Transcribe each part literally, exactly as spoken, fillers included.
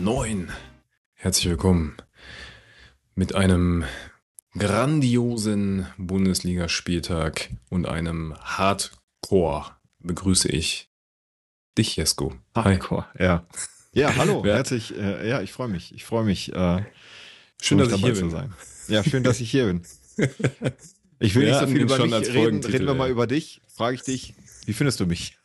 neun. Herzlich willkommen mit einem grandiosen Bundesligaspieltag und einem Hardcore begrüße ich dich, Jesko. Hi. Hardcore, ja. Ja, hallo, Wer- herzlich, äh, ja, ich freue mich, ich freue mich, äh, Schön, ruhig dass ich dabei hier zu bin. sein. Ja, schön, dass ich hier bin. Ich will Wir nicht so hatten viel ihn über schon mich als reden, Folgentitel, reden wir mal ey. über dich, frage ich dich, wie findest du mich?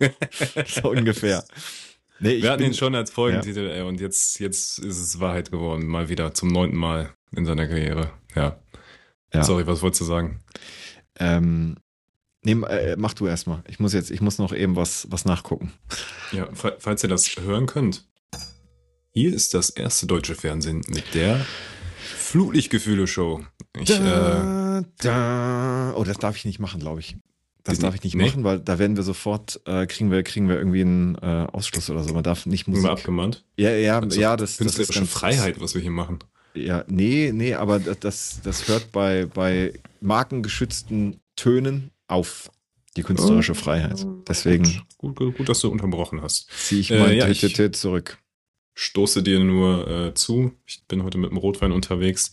So ungefähr. Nee, ich Wir hatten bin, ihn schon als Folgentitel, ey, und jetzt, jetzt ist es Wahrheit geworden. Mal wieder zum neunten Mal in seiner Karriere. Ja. ja, Sorry, was wolltest du sagen? ähm, nee, äh, mach du erstmal. Ich muss jetzt, ich muss noch eben was, was nachgucken. Ja, fa- falls ihr das hören könnt. Hier ist das erste deutsche Fernsehen mit der Flutlichtgefühle-Show. Ich, äh, Da, da. Oh, das darf ich nicht machen, glaube ich. Das Die- darf ich nicht nee? machen, weil da werden wir sofort, äh, kriegen wir, kriegen wir irgendwie einen äh, Ausschluss oder so. Man darf nicht Musik. Musik. abgemahnt. Ja, ja, Das ist ja, doch das, das ist künstlerische ganz Freiheit, was wir hier machen. Ja, nee, nee, aber das, das, das hört bei, bei markengeschützten Tönen auf, die künstlerische Freiheit. Deswegen Gut, gut, gut, dass du unterbrochen hast. ziehe ich Äh, mein ja, T ich- T T zurück. Stoße dir nur äh, zu. Ich bin heute mit dem Rotwein unterwegs.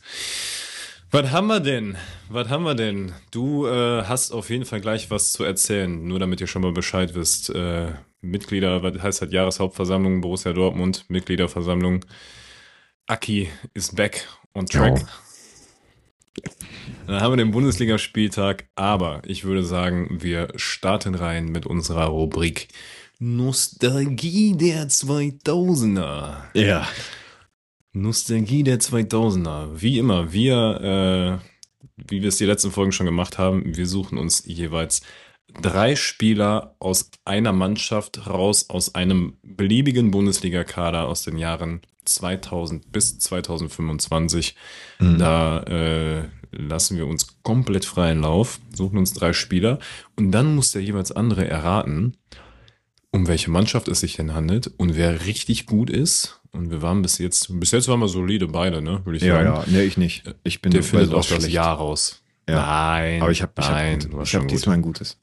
Was haben wir denn? Was haben wir denn? Du äh, hast auf jeden Fall gleich was zu erzählen, nur damit ihr schon mal Bescheid wisst. Äh, Mitglieder, was heißt halt Jahreshauptversammlung, Borussia Dortmund, Mitgliederversammlung. Aki ist back on track. Ja. Dann haben wir den Bundesligaspieltag, aber ich würde sagen, wir starten rein mit unserer Rubrik Nostalgie der zweitausender. Ja. Nostalgie der zweitausender. Wie immer, wir, äh, wie wir es die letzten Folgen schon gemacht haben, wir suchen uns jeweils drei Spieler aus einer Mannschaft raus, aus einem beliebigen Bundesliga-Kader aus den Jahren zweitausend bis zweitausendfünfundzwanzig. Mhm. Da äh, lassen wir uns komplett freien Lauf, suchen uns drei Spieler und dann muss der jeweils andere erraten, um welche Mannschaft es sich denn handelt und wer richtig gut ist. Und wir waren bis jetzt, bis jetzt waren wir solide beide, ne, würde ich Ja, sagen. ja, nee, ich nicht. Ich bin Der bei findet auch sowas das schlecht. Jahr raus. Ja. Nein, Aber ich habe ich nein, hab du gut, warst ich schon hab gut. diesmal ein gutes.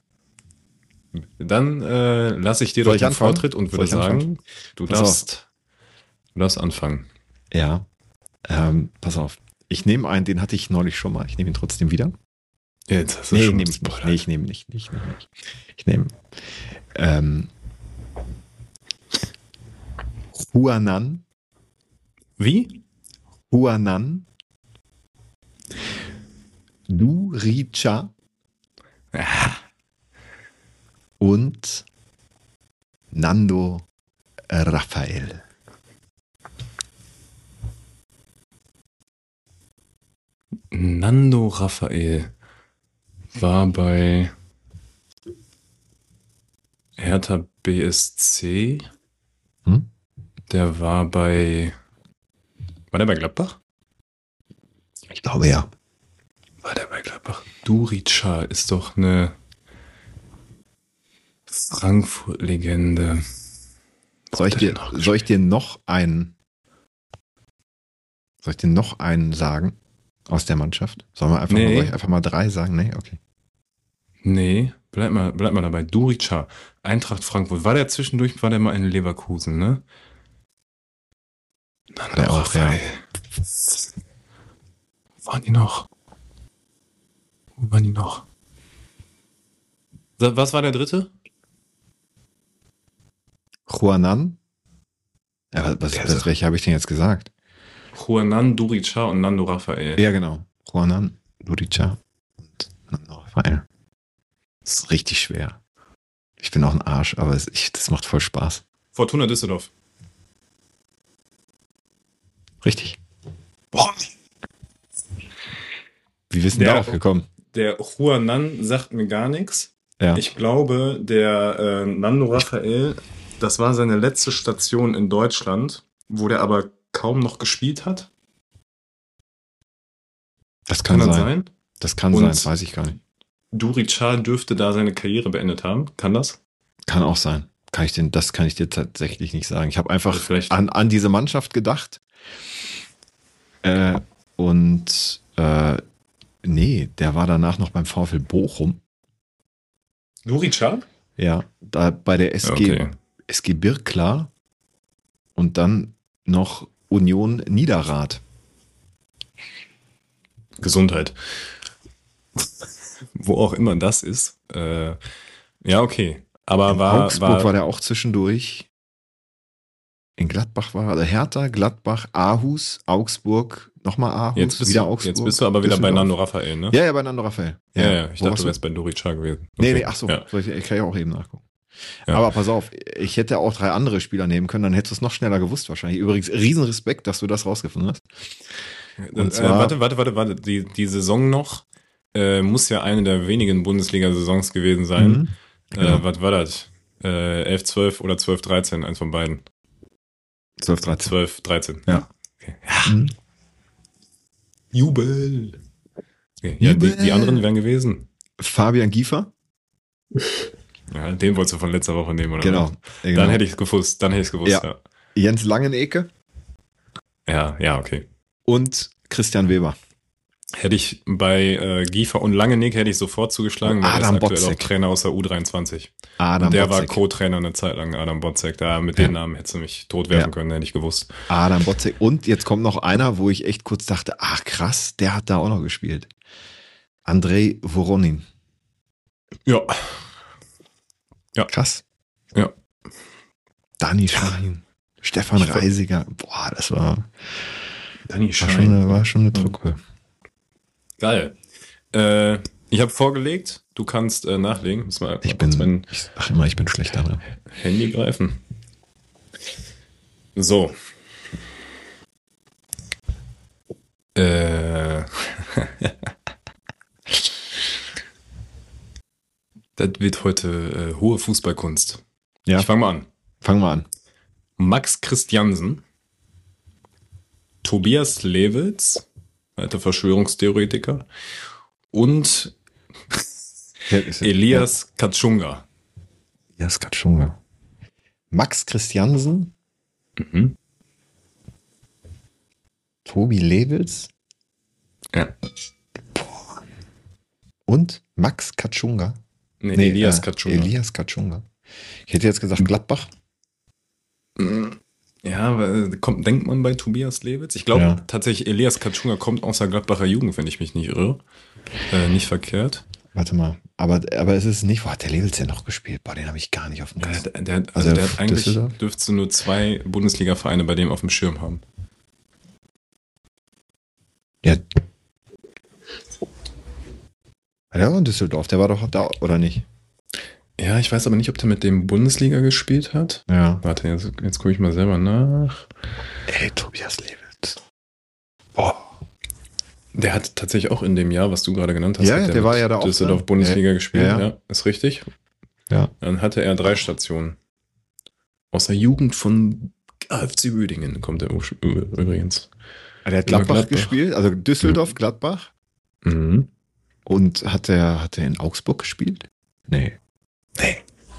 Dann äh, lasse ich dir Soll doch ich den anfangen? Vortritt und Soll würde ich anfangen? sagen, du Pass darfst, du darfst anfangen. Ja. Ähm, pass auf. Ich nehme einen, den hatte ich neulich schon mal. Ich nehme ihn trotzdem wieder. Jetzt hast du Nee, schon nehme ich nicht. gespoilert. Nee, ich nehme nicht. Ich nehme nicht. Ich nehme ähm, Huanan. Wie? Huanan. Duricha Ah, und Nando Rafael. Nando Raphael war bei Hertha B S C. Hm? Der war bei. War der bei Gladbach? Ich glaube ja. War der bei Gladbach? Durica ist doch eine Frankfurt-Legende. Soll ich, Hat der dir, denn noch soll ich dir noch einen soll ich dir noch einen sagen aus der Mannschaft? Sollen wir einfach, Nee. mal, soll ich einfach mal drei sagen? Nee, okay. Nee, bleib mal, bleib mal dabei. Durica, Eintracht Frankfurt. War der zwischendurch, war der mal in Leverkusen, ne? Nando der auch, Raphael. Wo waren die noch? Wo waren die noch? Sa- Was war der dritte? Juanan? Ja, was, was, Der was ist- welche habe ich denn jetzt gesagt? Juanan, Durica und Nando Raphael. Ja, genau. Juanan, Duricha und Nando Rafael. Das ist richtig schwer. Ich bin auch ein Arsch, aber es, ich, das macht voll Spaß. Fortuna Düsseldorf. Richtig. Boah. Wie wissen Der- wir darauf gekommen? Der Juanan sagt mir gar nichts. Ja. Ich glaube, der äh, Nando Raphael, das war seine letzte Station in Deutschland, wo der aber kaum noch gespielt hat. Das kann, Kann das sein. sein? Das kann Und- sein, das weiß ich gar nicht. Durica dürfte da seine Karriere beendet haben. Kann das? Kann auch sein. Kann ich denn, das kann ich dir tatsächlich nicht sagen. Ich habe einfach Oder vielleicht- an, an diese Mannschaft gedacht. Äh, und äh, nee, der war danach noch beim VfL Bochum. Durica? Ja, da bei der S G, Okay. S G Birkla. Und dann noch Union Niederrad. Gesundheit. Wo auch immer das ist. Äh, ja, okay. Aber In war, Augsburg war, war der auch zwischendurch. In Gladbach war er. Hertha, Gladbach, Aarhus, Augsburg, nochmal Aarhus, jetzt bist, wieder du, Augsburg. jetzt bist du aber wieder bei Düsseldorf. Nando Raphael, ne? Ja, ja, bei Nando Raphael. Ja, ja, ich Wo dachte, warst du wärst bei Dorica gewesen. Nee, Okay. nee, ach so, Ja. soll ich, ich kann ja auch eben nachgucken. Ja. Aber pass auf, ich hätte auch drei andere Spieler nehmen können, dann hättest du es noch schneller gewusst wahrscheinlich. Übrigens, riesen Respekt, dass du das rausgefunden hast. Und äh, zwar- warte, warte, warte, warte. Die, die Saison noch äh, muss ja eine der wenigen Bundesliga-Saisons gewesen sein. Mhm. Genau. Äh, was war das? Äh, elf zwölf oder zwölf dreizehn, eins von beiden. zwölf, dreizehn. zwölf dreizehn. Ja. Okay. Ja. Mhm. Jubel. Okay. Ja, die, die anderen wären gewesen. Fabian Giefer. Ja, den wolltest du von letzter Woche nehmen, oder? Genau. was? genau. Dann hätte ich es gewusst. Dann hätte ich es gewusst, Ja. ja. Jens Langenecke Ja, ja, okay. und Christian Weber. Hätte ich bei äh, Giefer und Langenick hätte ich sofort zugeschlagen, weil Adam er ist aktuell Botzek. auch Trainer aus der U dreiundzwanzig. Adam Der Botzek. war Co-Trainer eine Zeit lang, Adam Botzek. Da mit Ja. den Namen hättest du mich tot werfen Ja. können, hätte ich gewusst. Adam Botzek. Und jetzt kommt noch einer, wo ich echt kurz dachte, ach krass, der hat da auch noch gespielt. Andrei Voronin. Ja. Krass. Ja. Dani Schahin. Stefan Ich ver- Reisiger. Boah, das war, Danny war, schon, eine, war schon eine Truppe. Geil. Äh, ich habe vorgelegt, du kannst äh, nachlegen. Muss mal, Ich mal kurz mein bin, ich sag immer, ich bin schlecht darin. Handy greifen. So. Äh. Das wird heute äh, hohe Fußballkunst. Ja, Ich fange mal an. fangen wir an. Max Christiansen, Tobias Lewitz, alter Verschwörungstheoretiker, und Wer ist er? Elias Katschunga. Elias Katschunga. Max Christiansen, Mhm. Tobi Lewitz Ja. und Max Katschunga. Nee, Elias äh, Katschunga. Elias Katschunga. Ich hätte jetzt gesagt Gladbach. Ja, aber äh, kommt, denkt man bei Tobias Lewitz? Ich glaube Ja. tatsächlich, Elias Katschunga kommt aus der Gladbacher Jugend, wenn ich mich nicht irre. Äh, nicht verkehrt. Warte mal. Aber, aber es ist nicht, wo hat der Lewitz denn noch gespielt? Boah, den habe ich gar nicht auf dem Ja, Kasten. der, der, also Also der hat eigentlich, Düsseldorf? dürftest du nur zwei Bundesliga-Vereine bei dem auf dem Schirm haben. Ja. Der war in Düsseldorf, der war doch da, oder nicht? Ja, ich weiß aber nicht, ob der mit dem Bundesliga gespielt hat. Ja. Warte, jetzt, jetzt gucke ich mal selber nach. Ey, Tobias Lewitz. Boah. Der hat tatsächlich auch in dem Jahr, was du gerade genannt hast, Ja, hat der mit war ja da auch Düsseldorf drin. Bundesliga Ja, gespielt. ja. Ja, ist richtig. Ja. Dann hatte er drei Stationen. Aus der Jugend von A F C Uerdingen kommt er ü- übrigens. Der hat Gladbach, Gladbach. gespielt, also Düsseldorf, Gladbach. Mhm. Und hat der, hat der in Augsburg gespielt? Nee. Nee.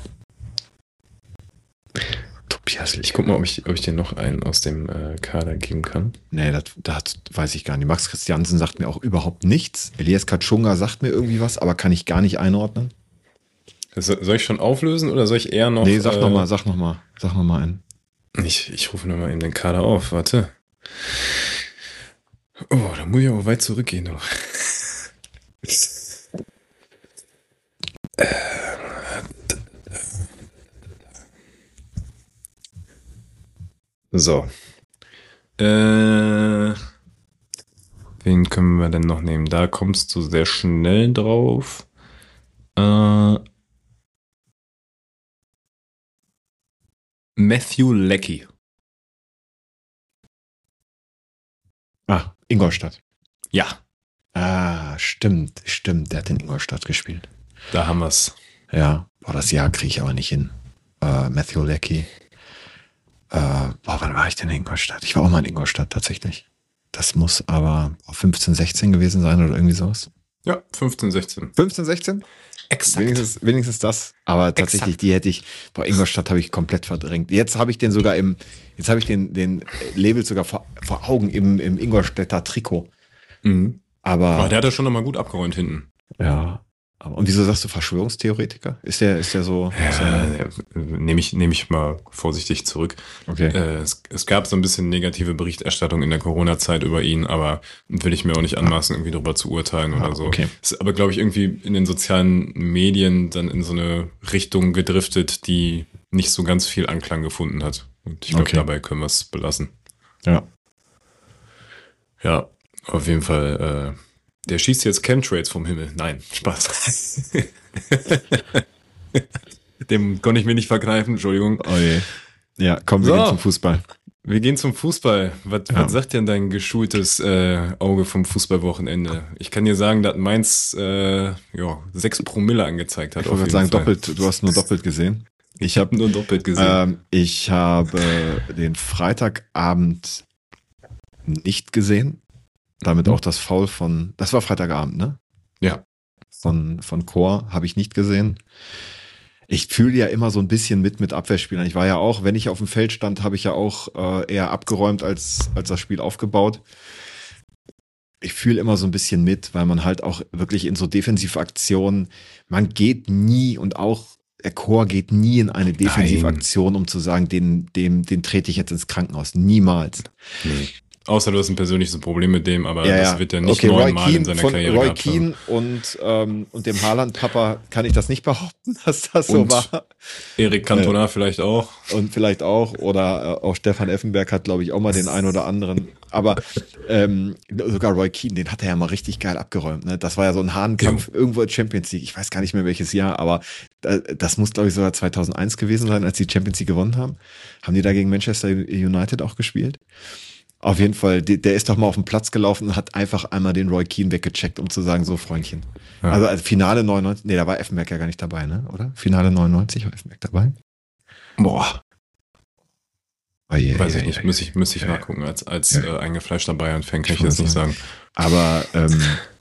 Tobias Ich guck mal, ob ich, ob ich dir noch einen aus dem äh, Kader geben kann. Nee, das, das weiß ich gar nicht. Max Christiansen sagt mir auch überhaupt nichts. Elias Katschunga sagt mir irgendwie was, aber kann ich gar nicht einordnen. So- Soll ich schon auflösen oder soll ich eher noch. Nee, sag äh, nochmal, sag nochmal. Sag nochmal einen. Ich, ich rufe nochmal in den Kader auf, warte. Oh, da muss ich aber weit zurückgehen. Du. So. Äh, wen können wir denn noch nehmen? Da kommst du sehr schnell drauf. Äh, Matthew Leckie. Ah, Ingolstadt. Ja, Ah, stimmt, stimmt. Der hat in Ingolstadt gespielt. da haben wir's. Ja, boah, das Jahr kriege ich aber nicht hin. Äh, Matthew Leckie. Äh, boah, wann war ich denn in Ingolstadt? Ich war auch mal in Ingolstadt tatsächlich. Das muss aber fünfzehn, sechzehn gewesen sein oder irgendwie sowas. Ja, fünfzehn, sechzehn. fünfzehn, sechzehn? Exakt. Wenigstens, wenigstens das. Aber tatsächlich, Exakt. die hätte ich, boah, Ingolstadt habe ich komplett verdrängt. Jetzt habe ich den sogar im, jetzt habe ich den, den Label sogar vor, vor Augen im, im Ingolstädter Trikot. Mhm. Aber, Aber der hat ja schon nochmal gut abgeräumt hinten. ja, Aber, und wieso sagst du Verschwörungstheoretiker? Ist der, ist der so? Ja, ja, nehme ich, nehme ich mal vorsichtig zurück. Okay. Äh, es, es gab so ein bisschen negative Berichterstattung in der Corona-Zeit über ihn, aber will ich mir auch nicht anmaßen, irgendwie darüber zu urteilen Ah, oder so. okay. Ist aber, glaube ich, irgendwie in den sozialen Medien dann in so eine Richtung gedriftet, die nicht so ganz viel Anklang gefunden hat. Und ich glaube, Okay. dabei können wir es belassen. Ja. Ja, auf jeden Fall. Äh, der schießt jetzt Chemtrails vom Himmel. Nein, Spaß. Dem konnte ich mir nicht verkneifen, Entschuldigung. Oh je. Ja, kommen wir So. gehen zum Fußball. Wir gehen zum Fußball. Was, Ja. was sagt denn dein geschultes äh, Auge vom Fußballwochenende? Ich kann dir sagen, dass Mainz äh, ja, sechs Promille angezeigt hat. Ich wollte gerade sagen, doppelt, du hast nur doppelt gesehen. Ich habe Nur doppelt gesehen. ähm, ich habe den Freitagabend nicht gesehen. Damit auch das Foul von, das war Freitagabend, ne? Ja. Von, von Chor habe ich nicht gesehen. Ich fühle ja immer so ein bisschen mit mit Abwehrspielern. Ich war ja auch, wenn ich auf dem Feld stand, habe ich ja auch äh, eher abgeräumt als, als das Spiel aufgebaut. Ich fühle immer so ein bisschen mit, weil man halt auch wirklich in so Defensivaktionen, man geht nie und auch der Chor geht nie in eine Defensivaktion, um zu sagen, den, dem, den trete ich jetzt ins Krankenhaus. Niemals. Nee. Außer du hast ein persönliches Problem mit dem, aber Ja, das ja. wird er nicht Okay, Roy neunmal in Keane, seiner von Karriere Roy gehabt haben. Keane und, ähm, und dem Haaland-Papa kann ich das nicht behaupten, dass das so Und war. Erik Cantona vielleicht auch. Und vielleicht auch, oder äh, auch Stefan Effenberg hat, glaube ich, auch mal den einen oder anderen. Aber ähm, sogar Roy Keane, den hat er ja mal richtig geil abgeräumt. Ne? Das war ja so ein Hahnkampf irgendwo in Champions League. Ich weiß gar nicht mehr welches Jahr, aber äh, das muss, glaube ich, sogar zweitausendeins gewesen sein, als die Champions League gewonnen haben. Haben die da gegen Manchester United auch gespielt? Auf jeden Fall, der, der ist doch mal auf den Platz gelaufen und hat einfach einmal den Roy Keane weggecheckt, um zu sagen, so Freundchen. Ja. Also, also Finale neunundneunzig, nee, da war Effenberg ja gar nicht dabei, ne? Oder? Finale neunundneunzig war Effenberg dabei? Boah, Oh, je, weiß je, ich nicht. je. Muss ich, muss ich Ja, nachgucken. Als, als Ja. äh, eingefleischter Bayern-Fan kann Ich ich das wollte nicht sagen. Aber ähm,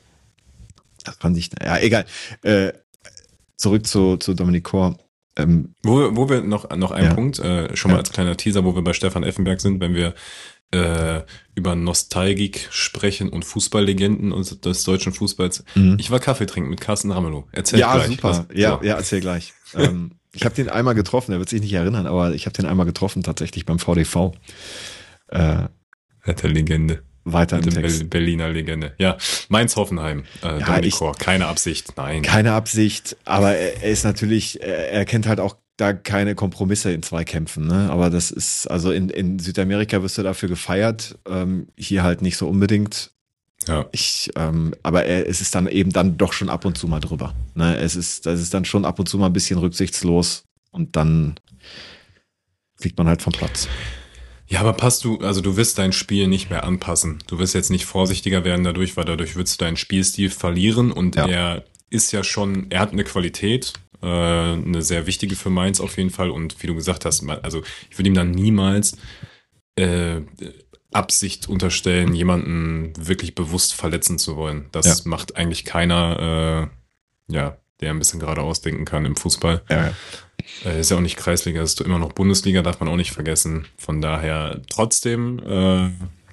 das fand ich, ja, egal. Äh, zurück zu, zu Dominic Kor. Ähm, Wo wir, wo wir noch, noch einen Ja. Punkt, äh, schon mal Ja. als kleiner Teaser, wo wir bei Stefan Effenberg sind, wenn wir äh, über Nostalgik sprechen und Fußballlegenden und des deutschen Fußballs. mhm. Ich war Kaffee trinken mit Carsten Ramelow. Erzähl ja, gleich. super. Was- Ja, so. ja, erzähl gleich. ähm, ich habe den einmal getroffen, er wird sich nicht erinnern, aber ich habe den einmal getroffen, tatsächlich beim V D V. Äh, Alter Legende. weiter im Alte Text. Ber- Berliner Legende. Ja, Mainz-Hoffenheim. Äh, Ja, Dominik ich- Kor. Keine Absicht. Nein. Keine Absicht, aber er, er ist natürlich, er, er kennt halt auch da keine Kompromisse in Zweikämpfen, ne? Aber das ist, also in, in Südamerika wirst du dafür gefeiert, ähm, hier halt nicht so unbedingt. Ja. Ich, ähm, aber er, es ist dann eben dann doch schon ab und zu mal drüber. Ne? Es ist, das ist dann schon ab und zu mal ein bisschen rücksichtslos und dann fliegt man halt vom Platz. Ja, aber passt du, also du wirst dein Spiel nicht mehr anpassen. Du wirst jetzt nicht vorsichtiger werden dadurch, weil dadurch würdest du deinen Spielstil verlieren und Ja. er ist ja schon, er hat eine Qualität, äh, eine sehr wichtige für Mainz auf jeden Fall und wie du gesagt hast, ma- also ich würde ihm dann niemals äh, Absicht unterstellen, jemanden wirklich bewusst verletzen zu wollen. Das Ja. macht eigentlich keiner, äh, ja, der ein bisschen geradeaus denken kann im Fußball. Ja, ja. Äh, ist ja auch nicht Kreisliga, ist immer noch Bundesliga, darf man auch nicht vergessen. Von daher trotzdem, äh,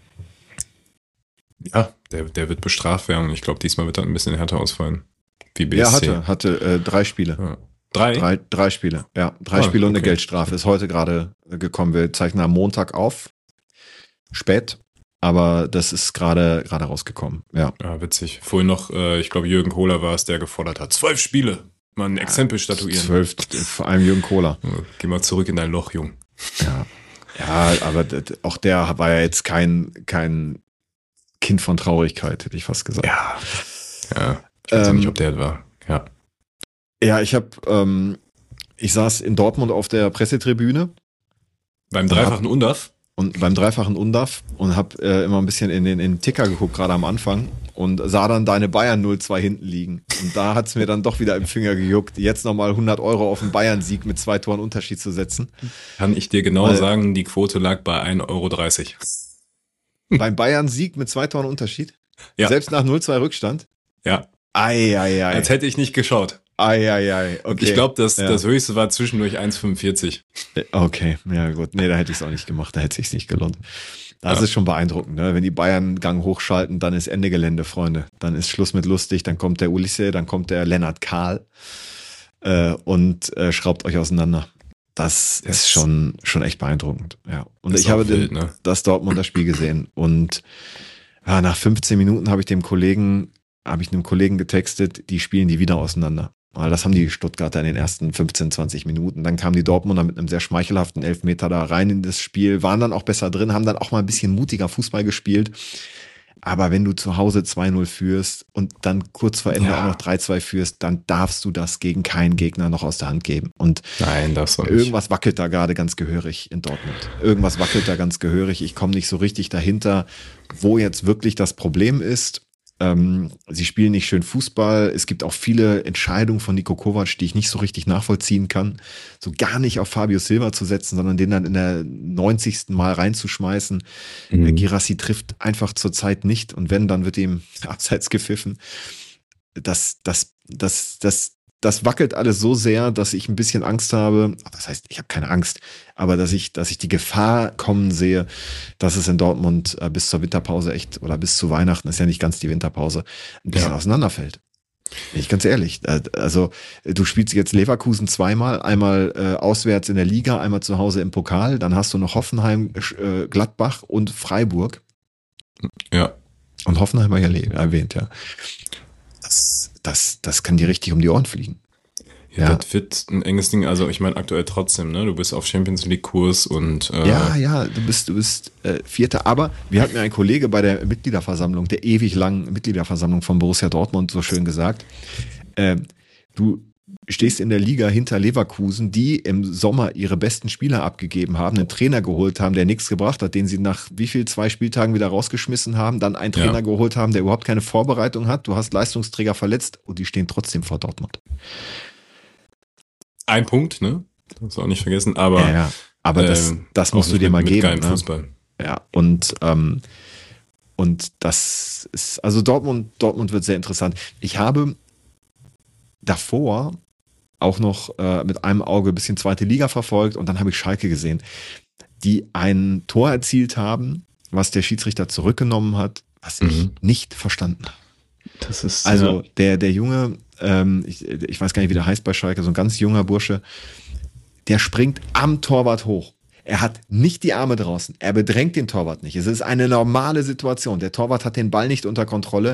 ja, der, der wird bestraft werden. Ich glaube, diesmal wird er ein bisschen härter ausfallen. Wie B S C. Er hatte, hatte äh, drei Spiele. Ja. Drei? Drei, drei Spiele, ja. Drei Ah, Spiele und eine okay. Geldstrafe. Ist heute gerade äh, gekommen. Wir zeichnen am Montag auf. Spät. Aber das ist gerade gerade rausgekommen. Ja. Ja, witzig. Vorhin noch, äh, ich glaube, Jürgen Kohler war es, der gefordert hat. Zwölf Spiele. Mal ein Exempel statuieren. Zwölf, vor allem Jürgen Kohler. Geh mal zurück in dein Loch, Jung. Ja. Ja, aber d- d- auch der war ja jetzt kein, kein Kind von Traurigkeit, hätte ich fast gesagt. Ja. Ja. Ich weiß ja Ähm, nicht, ob der war. Ja. Ja, ich habe, ähm, ich saß in Dortmund auf der Pressetribüne Beim dreifachen Undaf? und beim dreifachen Undaf und habe äh, immer ein bisschen in den, in den Ticker geguckt, gerade am Anfang und sah dann deine Bayern null zwei hinten liegen. Und da hat's mir dann doch wieder im Finger gejuckt, jetzt nochmal hundert Euro auf den Bayern-Sieg mit zwei Toren Unterschied zu setzen. Kann ich dir genau Weil- sagen, die Quote lag bei ein Euro dreißig. Beim Bayern-Sieg mit zwei Toren Unterschied? Ja. Selbst nach null zwei Rückstand? Ja. Ei, ei, ei. Als hätte ich nicht geschaut. Ei, ei, ei. Okay. Ich glaube, das, Ja. das höchste war zwischendurch eins Komma fünfundvierzig. Okay, ja gut. Nee, da hätte ich es auch nicht gemacht, da hätte es sich nicht gelohnt. Das Ja. ist schon beeindruckend, ne? Wenn die Bayern einen Gang hochschalten, dann ist Ende Gelände, Freunde. Dann ist Schluss mit lustig, dann kommt der Ulisse, dann kommt der Lennart Kahl äh, und äh, schraubt euch auseinander. Das Das ist schon, schon echt beeindruckend. Ja. Und ist ich habe auch wild, den, ne? das Dortmunder Spiel gesehen und ja, nach fünfzehn Minuten habe ich dem Kollegen, habe ich einem Kollegen getextet, die spielen die wieder auseinander. Weil das haben die Stuttgarter in den ersten fünfzehn, zwanzig Minuten. Dann kamen die Dortmunder mit einem sehr schmeichelhaften Elfmeter da rein in das Spiel, waren dann auch besser drin, haben dann auch mal ein bisschen mutiger Fußball gespielt. Aber wenn du zu Hause zwei null führst und dann kurz vor Ende Ja. auch noch drei zwei führst, dann darfst du das gegen keinen Gegner noch aus der Hand geben. Und Nein, das soll nicht. irgendwas wackelt da gerade ganz gehörig in Dortmund. Irgendwas wackelt da ganz gehörig. Ich komme nicht so richtig dahinter, wo jetzt wirklich das Problem ist. Ähm, sie spielen nicht schön Fußball. Es gibt auch viele Entscheidungen von Niko Kovac, die ich nicht so richtig nachvollziehen kann. So gar nicht auf Fabio Silva zu setzen, sondern den dann in der neunzigsten Mal reinzuschmeißen. Mhm. Mhm. Girassi trifft einfach zurzeit nicht. Und wenn, dann wird ihm abseits gepfiffen. Das, das, das, das, das wackelt alles so sehr, dass ich ein bisschen Angst habe. Das heißt, ich habe keine Angst, aber dass ich, dass ich die Gefahr kommen sehe, dass es in Dortmund äh, bis zur Winterpause echt oder bis zu Weihnachten, ist ja nicht ganz die Winterpause, ein bisschen Ja. auseinanderfällt. Bin ich ganz ehrlich. Äh, Also du spielst jetzt Leverkusen zweimal, einmal äh, auswärts in der Liga, einmal zu Hause im Pokal, dann hast du noch Hoffenheim, äh, Gladbach und Freiburg. Ja. Und Hoffenheim war ja le- erwähnt, ja. Das, das, das kann dir richtig um die Ohren fliegen. Ja, Ja. das wird ein enges Ding. Also ich meine aktuell trotzdem, ne? Du bist auf Champions League Kurs und äh, Ja, ja, du bist, du bist äh, Vierter. Aber wir hatten ja einen Kollege bei der Mitgliederversammlung, der ewig langen Mitgliederversammlung von Borussia Dortmund, so schön gesagt. Äh, du stehst in der Liga hinter Leverkusen, die im Sommer ihre besten Spieler abgegeben haben, einen Trainer geholt haben, der nichts gebracht hat, den sie nach wie viel, zwei Spieltagen wieder rausgeschmissen haben, dann einen Trainer Ja. geholt haben, der überhaupt keine Vorbereitung hat. Du hast Leistungsträger verletzt und die stehen trotzdem vor Dortmund. ein Punkt, ne? Das auch nicht vergessen, aber Ja, ja. Aber das, ähm, das auch musst du nicht dir mit, mal mit geben. geilem Ne? Fußball. Ja, und, ähm, und das ist, also Dortmund, Dortmund wird sehr interessant. Ich habe davor auch noch äh, mit einem Auge ein bisschen zweite Liga verfolgt und dann habe ich Schalke gesehen, die ein Tor erzielt haben, was der Schiedsrichter zurückgenommen hat, was ich Mhm. nicht verstanden habe. Das ist Also der, der Junge, ähm, ich, ich weiß gar nicht, wie der heißt bei Schalke, so ein ganz junger Bursche, der springt am Torwart hoch. Er hat nicht die Arme draußen. Er bedrängt den Torwart nicht. Es ist eine normale Situation. Der Torwart hat den Ball nicht unter Kontrolle.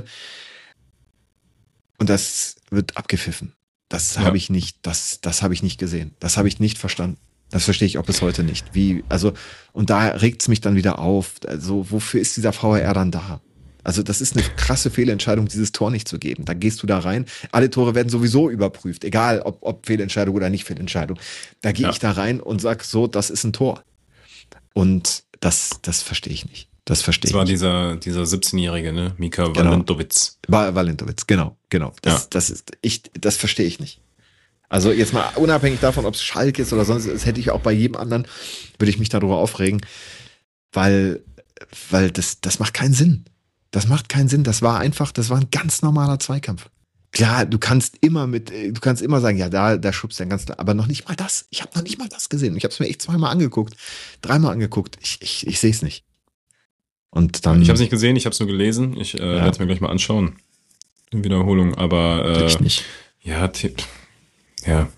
Und das wird abgepfiffen. Das Ja. habe ich nicht, das, das habe ich nicht gesehen. Das habe ich nicht verstanden. Das verstehe ich auch bis heute nicht. Wie, also, und da regt es mich dann wieder auf. Also, wofür ist dieser V A R dann da? Also, das ist eine krasse Fehlentscheidung, dieses Tor nicht zu geben. Da gehst du da rein. Alle Tore werden sowieso überprüft. Egal, ob, ob Fehlentscheidung oder nicht Fehlentscheidung. Da gehe Ja. ich da rein und sag so, das ist ein Tor. Und das, das verstehe ich nicht. Das verstehe Das ich war nicht. dieser, dieser siebzehnjährige, ne? Mika Genau. Valentowitz. Val- Valentowitz, genau, genau. Das, Ja. das ist, ich, das verstehe ich nicht. Also jetzt mal unabhängig davon, ob es Schalke ist oder sonst, das hätte ich auch bei jedem anderen, würde ich mich darüber aufregen, weil, weil das, das macht keinen Sinn. Das macht keinen Sinn. Das war einfach, das war ein ganz normaler Zweikampf. Klar, du kannst immer mit, du kannst immer sagen, ja, da, da schubst du dann ganz klar, aber noch nicht mal das. Ich habe noch nicht mal das gesehen. Ich habe es mir echt zweimal angeguckt, dreimal angeguckt. Ich, ich, ich sehe es nicht. Und dann. Ich habe es nicht gesehen, ich habe es nur gelesen. Ich äh, Ja. werde es mir gleich mal anschauen. In Wiederholung, aber äh, ich nicht. ja, t- ja.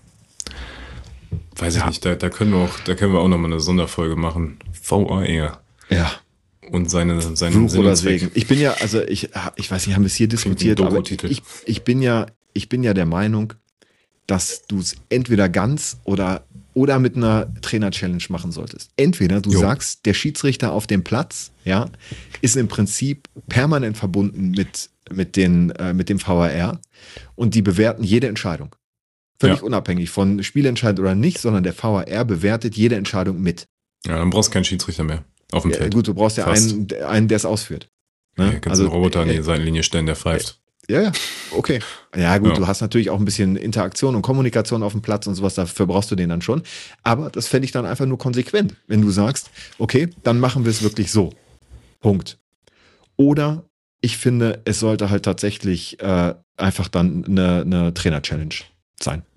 Weiß ich Ja. nicht, da, da können wir auch, da können wir auch nochmal eine Sonderfolge machen. V A R Ja. und seine, seinen Fluch Sinn oder und Zweck. Segen. Ich bin ja, also ich, ich weiß nicht, haben wir es hier diskutiert, ein aber Doku-Titel. ich, ich bin ja, ich bin ja der Meinung, dass du es entweder ganz oder, oder mit einer Trainer-Challenge machen solltest. Entweder du Jo. sagst, der Schiedsrichter auf dem Platz, ja, ist im Prinzip permanent verbunden mit, mit, den, äh, mit dem V A R und die bewerten jede Entscheidung. Völlig Ja. unabhängig von Spielentscheid oder nicht, sondern der V A R bewertet jede Entscheidung mit. Ja, dann brauchst du keinen Schiedsrichter mehr auf dem Ja, Feld. gut, du brauchst ja Fast. einen, einen der es ausführt. Ne? Ja, kannst einen Roboter an äh, die Seitenlinie stellen, der pfeift. Ja, ja, okay. Ja, gut, Ja. du hast natürlich auch ein bisschen Interaktion und Kommunikation auf dem Platz und sowas, dafür brauchst du den dann schon. Aber das fände ich dann einfach nur konsequent, wenn du sagst, okay, dann machen wir es wirklich so. Punkt. Oder ich finde, es sollte halt tatsächlich äh, einfach dann eine, eine Trainer-Challenge sein.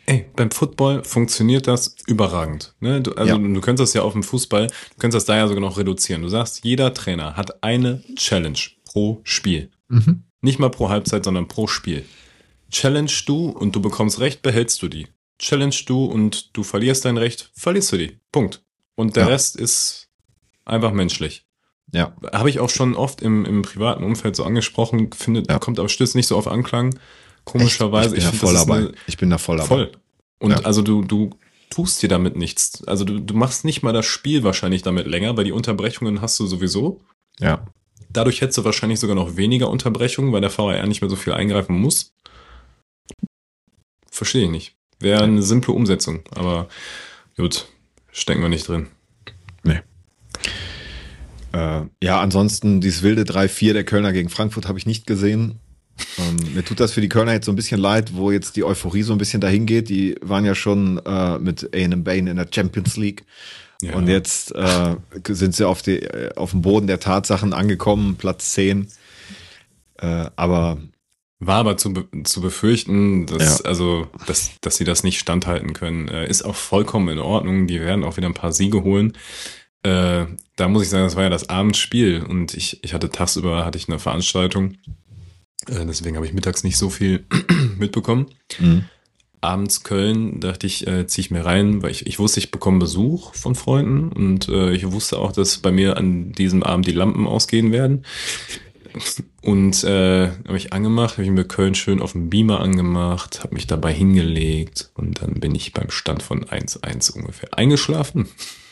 Ey, beim Football funktioniert das überragend. Ne? Du, also Ja. du könntest das ja auf dem Fußball, du könntest das da ja sogar noch reduzieren. Du sagst, jeder Trainer hat eine Challenge pro Spiel. Mhm. Nicht mal pro Halbzeit, sondern pro Spiel. Challenge du und du bekommst Recht, behältst du die. Challenge du und du verlierst dein Recht, verlierst du die. Punkt. Und der Ja. Rest ist einfach menschlich. Ja. Habe ich auch schon oft im, im privaten Umfeld so angesprochen, findet, Ja. kommt aber stößt nicht so auf Anklang. Komischerweise. Echt? Ich bin da voll find, das ist dabei. eine- Ich bin da voll dabei. Voll. Und Ja. also du, du tust dir damit nichts. Also du, du machst nicht mal das Spiel wahrscheinlich damit länger, weil die Unterbrechungen hast du sowieso. Ja. Dadurch hättest du wahrscheinlich sogar noch weniger Unterbrechungen, weil der V A R nicht mehr so viel eingreifen muss. Verstehe ich nicht. Wäre eine simple Umsetzung, aber gut, stecken wir nicht drin. Nee. Äh, ja, ansonsten dieses wilde drei vier der Kölner gegen Frankfurt habe ich nicht gesehen. Ähm, mir tut das für die Kölner jetzt so ein bisschen leid, wo jetzt die Euphorie so ein bisschen dahin geht. Die waren ja schon äh, mit A and M Bane in der Champions League. Ja. Und jetzt äh, sind sie auf, die, äh, auf dem Boden der Tatsachen angekommen, Platz zehn. Äh, aber War aber zu, be zu befürchten, dass, Ja. also, dass, dass sie das nicht standhalten können. Äh, ist auch vollkommen in Ordnung. Die werden auch wieder ein paar Siege holen. Äh, da muss ich sagen, das war ja das Abendspiel und ich, ich hatte tagsüber hatte ich eine Veranstaltung. Äh, deswegen habe ich mittags nicht so viel mitbekommen. mh, Abends Köln, dachte ich, äh, ziehe ich mir rein, weil ich, ich wusste, ich bekomme Besuch von Freunden und äh, ich wusste auch, dass bei mir an diesem Abend die Lampen ausgehen werden. Und äh, habe ich angemacht, habe ich mir Köln schön auf dem Beamer angemacht, habe mich dabei hingelegt und dann bin ich beim Stand von eins eins ungefähr eingeschlafen.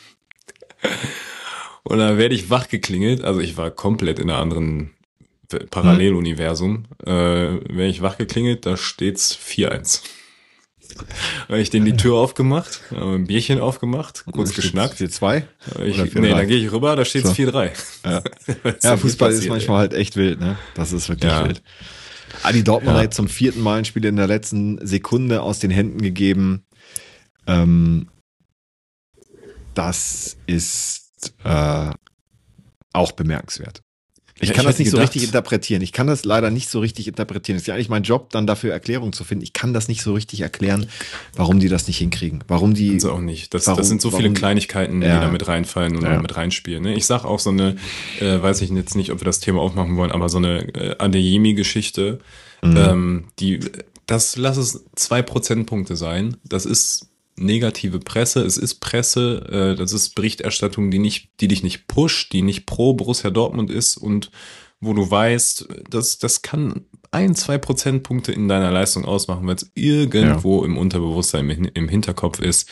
Und dann werde ich wach geklingelt, also ich war komplett in einer anderen Paralleluniversum, äh, werde ich wach geklingelt, da steht's vier eins. Habe ich denen die Tür aufgemacht, habe ein Bierchen aufgemacht, kurz geschnackt. vier zwei. Ich, Oder vier nee, drei? dann gehe ich rüber, da steht's So. vier drei. Ja. Was Ja, denn Fußball hier ist passiert, manchmal halt echt wild, ne? Das ist wirklich Ja. wild. Ah, die Dortmunder Ja. jetzt zum vierten Mal ein Spiel in der letzten Sekunde aus den Händen gegeben. Ähm, das ist äh, auch bemerkenswert. Ich Ja, kann ich das hätte nicht so gedacht- richtig interpretieren. Ich kann das leider nicht so richtig interpretieren. Es ist ja eigentlich mein Job, dann dafür Erklärungen zu finden. Ich kann das nicht so richtig erklären, warum die das nicht hinkriegen. Warum die. Also auch nicht. Das, Warum- das sind so viele warum- Kleinigkeiten, die Ja. da mit reinfallen und Ja. auch mit reinspielen. Ne? Ich sag auch so eine, äh, weiß ich jetzt nicht, ob wir das Thema aufmachen wollen, aber so eine äh, Adeyemi-Geschichte, Mhm. ähm, die, das lass es zwei Prozentpunkte sein. Das ist negative Presse, es ist Presse, äh, das ist Berichterstattung, die nicht, die dich nicht pusht, die nicht pro Borussia Dortmund ist und wo du weißt, das, das kann ein, zwei Prozentpunkte in deiner Leistung ausmachen, weil es irgendwo im Unterbewusstsein, im, im Hinterkopf ist.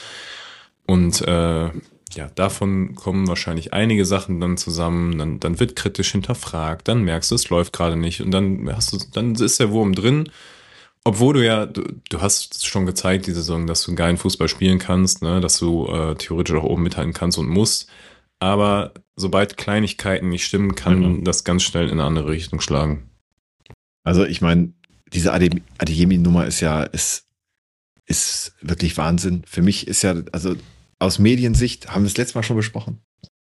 Und äh, ja, davon kommen wahrscheinlich einige Sachen dann zusammen, dann, dann wird kritisch hinterfragt, dann merkst du, es läuft gerade nicht und dann hast du, dann ist der Wurm drin. Obwohl du ja, du, du hast schon gezeigt, die Saison, dass du einen geilen Fußball spielen kannst, ne, dass du äh, theoretisch auch oben mithalten kannst und musst. Aber sobald Kleinigkeiten nicht stimmen, kann Mhm. das ganz schnell in eine andere Richtung schlagen. Also ich meine, diese Ade- Adeyemi-Nummer ist ja, ist, ist wirklich Wahnsinn. Für mich ist ja, also aus Mediensicht, haben wir das letzte Mal schon besprochen?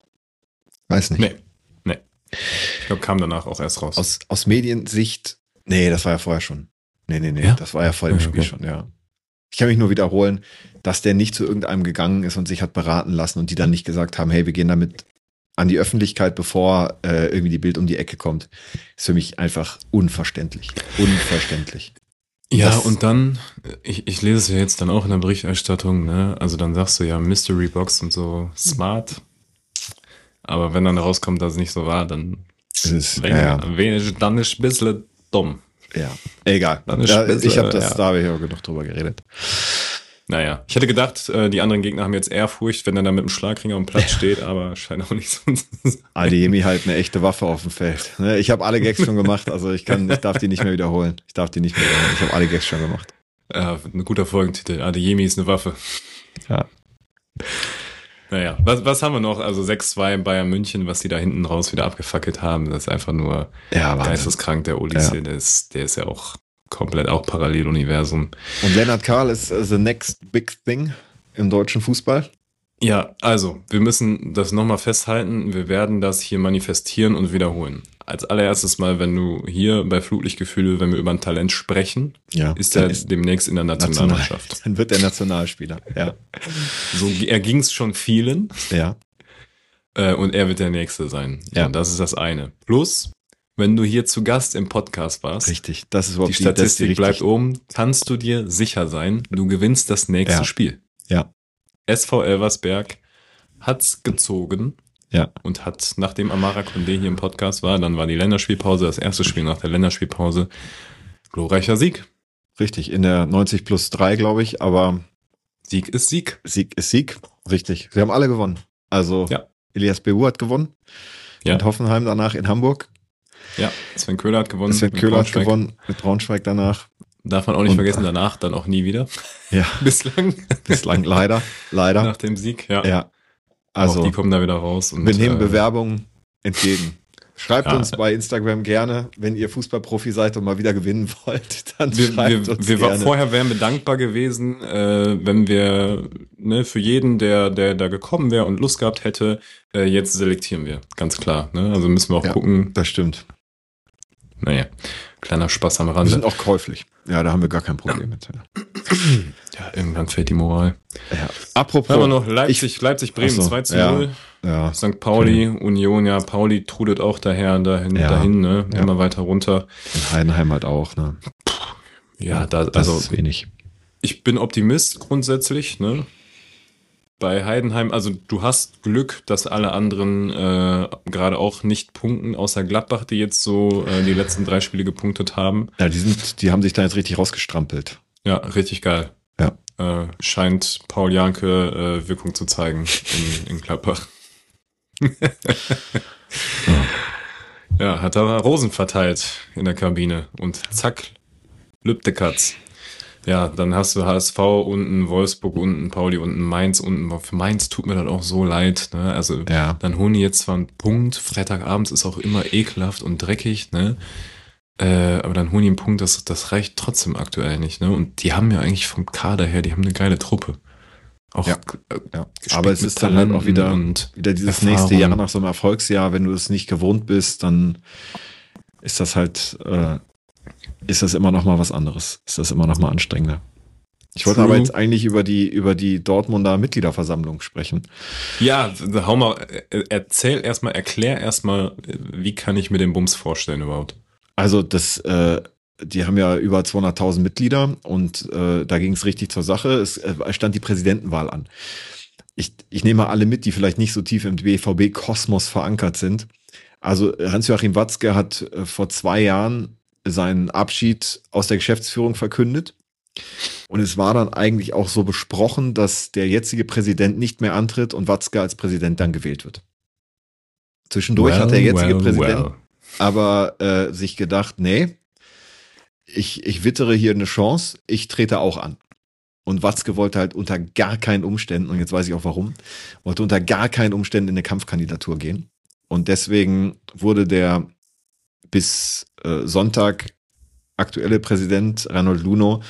Weiß nicht. Nee, nee. Ich glaube, kam danach auch erst raus. Aus, aus Mediensicht, nee, das war ja vorher schon. Nee, nee, nee, Ja? das war ja vor dem Ja, Spiel okay. schon, ja. Ich kann mich nur wiederholen, dass der nicht zu irgendeinem gegangen ist und sich hat beraten lassen und die dann nicht gesagt haben, hey, wir gehen damit an die Öffentlichkeit, bevor äh, irgendwie die Bild um die Ecke kommt, ist für mich einfach unverständlich. Unverständlich. Ja, Das- und dann, ich, ich lese es ja jetzt dann auch in der Berichterstattung, ne? Also dann sagst du ja Mystery Box und so smart. Aber wenn dann rauskommt, dass es nicht so war, dann, Es ist, wenn, ja, ja. wenig, dann ist ein bisschen dumm. Ja, egal. Dann ist Ja, spitze, ich habe das, ja. da habe ich auch genug drüber geredet. Naja, ich hätte gedacht, äh, die anderen Gegner haben jetzt Ehrfurcht, wenn er da mit dem Schlagringer am Platz steht, aber scheint auch nicht so zu sein. Adeyemi halt eine echte Waffe auf dem Feld. Ne, Ich habe alle Gags schon gemacht, also ich kann, ich darf die nicht mehr wiederholen. Ich darf die nicht mehr wiederholen. Ich habe alle Gags schon gemacht. Ja, ein guter Folgentitel. Adeyemi ist eine Waffe. Ja. Naja, was, was haben wir noch? Also sechs zwei Bayern München, was die da hinten raus wieder abgefackelt haben, das ist einfach nur Ja, Wahnsinn. geisteskrank. Der Olise, Ja. der, ist, der ist ja auch komplett auch Paralleluniversum. Und Lennart Karl ist uh, the next big thing im deutschen Fußball. Ja, also, wir müssen das nochmal festhalten. Wir werden das hier manifestieren und wiederholen. als allererstes mal, wenn du hier bei Flutlichtgefühle, wenn wir über ein Talent sprechen, Ja, ist dann er ist demnächst in der Nationalmannschaft. National, dann wird er Nationalspieler, ja. So erging es schon vielen. Ja. Äh, und er wird der Nächste sein. Ja. Und das ist das eine. Plus, wenn du hier zu Gast im Podcast warst, Richtig, das ist überhaupt die Statistik das ist die bleibt richtig- oben, kannst du dir sicher sein, du gewinnst das nächste Ja. Spiel. Ja, S V Elversberg hat's gezogen ja, und hat, nachdem Amara Condé hier im Podcast war, dann war die Länderspielpause, das erste Spiel nach der Länderspielpause, glorreicher Sieg. richtig. In der neunzig plus drei, glaube ich, aber Sieg ist Sieg. Sieg ist Sieg. Richtig. Sie haben alle gewonnen. Also Ja. Elias Behu hat gewonnen. Ja. Und Hoffenheim danach in Hamburg. Ja, Sven Köhler hat gewonnen. Sven mit Köhler hat Braunschweig. gewonnen mit Braunschweig danach. Darf man auch nicht Und- vergessen, danach dann auch nie wieder. Ja, Bislang. bislang leider. Leider. Nach dem Sieg, ja. Ja. Also, Also, auch die kommen da wieder raus. Und, wir nehmen äh, Bewerbungen entgegen. Schreibt ja. uns bei Instagram gerne, wenn ihr Fußballprofi seid und mal wieder gewinnen wollt, dann Wir, schreibt wir, uns wir war, gerne. vorher wären wir dankbar gewesen, äh, wenn wir ne, für jeden, der, der da gekommen wäre und Lust gehabt hätte, äh, jetzt selektieren wir, ganz klar. Ne? Also müssen wir auch Ja. gucken. Das stimmt. Naja, kleiner Spaß am Wir Rande. sind auch käuflich. Ja, da haben wir gar kein Problem mit. Ja, irgendwann fällt die Moral. Ja. Apropos. Haben wir noch Leipzig, Leipzig-Bremen Ach so, zwei zu ja. null. Ja, Sankt Pauli, Union, ja, Pauli trudelt auch daher, dahin, Ja. dahin, ne? Ja. Immer weiter runter. in Heidenheim halt auch, ne? Ja, da, Das also ist wenig. ich bin Optimist grundsätzlich, ne? Bei Heidenheim, also du hast Glück, dass alle anderen äh, gerade auch nicht punkten, außer Gladbach, die jetzt so äh, die letzten drei Spiele gepunktet haben. Ja, die sind, die haben sich da jetzt richtig rausgestrampelt. Ja, richtig geil. Ja. Äh, scheint Paul Janke äh, Wirkung zu zeigen in, in Gladbach. Ja, hat aber Rosen verteilt in der Kabine und zack, Lübde-Katz. Ja, dann hast du H S V unten, Wolfsburg unten, Pauli unten, Mainz unten. Für Mainz tut mir das auch so leid. Ne? Also Ja. dann holen die jetzt zwar einen Punkt, Freitagabends ist auch immer ekelhaft und dreckig, ne? Äh, aber dann holen die einen Punkt, das, das reicht trotzdem aktuell nicht. Ne? Und die haben ja eigentlich vom Kader her, die haben eine geile Truppe. Auch Ja. äh, Ja. gespielt Aber es mit ist dann halt auch Talenten wieder, und wieder dieses Erfahrung. nächste Jahr nach so einem Erfolgsjahr, wenn du es nicht gewohnt bist, dann ist das halt, äh, ist das immer noch mal was anderes. Ist das immer noch mal anstrengender. Ich wollte True. aber jetzt eigentlich über die, über die Dortmunder Mitgliederversammlung sprechen. Ja, hau mal, äh, erzähl erstmal, erklär erstmal, wie kann ich mir den Bums vorstellen überhaupt? Also das, äh, die haben ja über zweihunderttausend Mitglieder und äh, da ging es richtig zur Sache. Es äh, stand die Präsidentenwahl an. Ich, ich nehme alle mit, die vielleicht nicht so tief im B V B-Kosmos verankert sind. Also Hans-Joachim Watzke hat äh, vor zwei Jahren seinen Abschied aus der Geschäftsführung verkündet. Und es war dann eigentlich auch so besprochen, dass der jetzige Präsident nicht mehr antritt und Watzke als Präsident dann gewählt wird. Zwischendurch hat der jetzige well, Präsident well. aber äh, sich gedacht, nee, ich, ich wittere hier eine Chance, ich trete auch an. Und Watzke wollte halt unter gar keinen Umständen, und jetzt weiß ich auch warum, wollte unter gar keinen Umständen in eine Kampfkandidatur gehen. Und deswegen wurde der bis äh, Sonntag aktuelle Präsident Reinhold Luno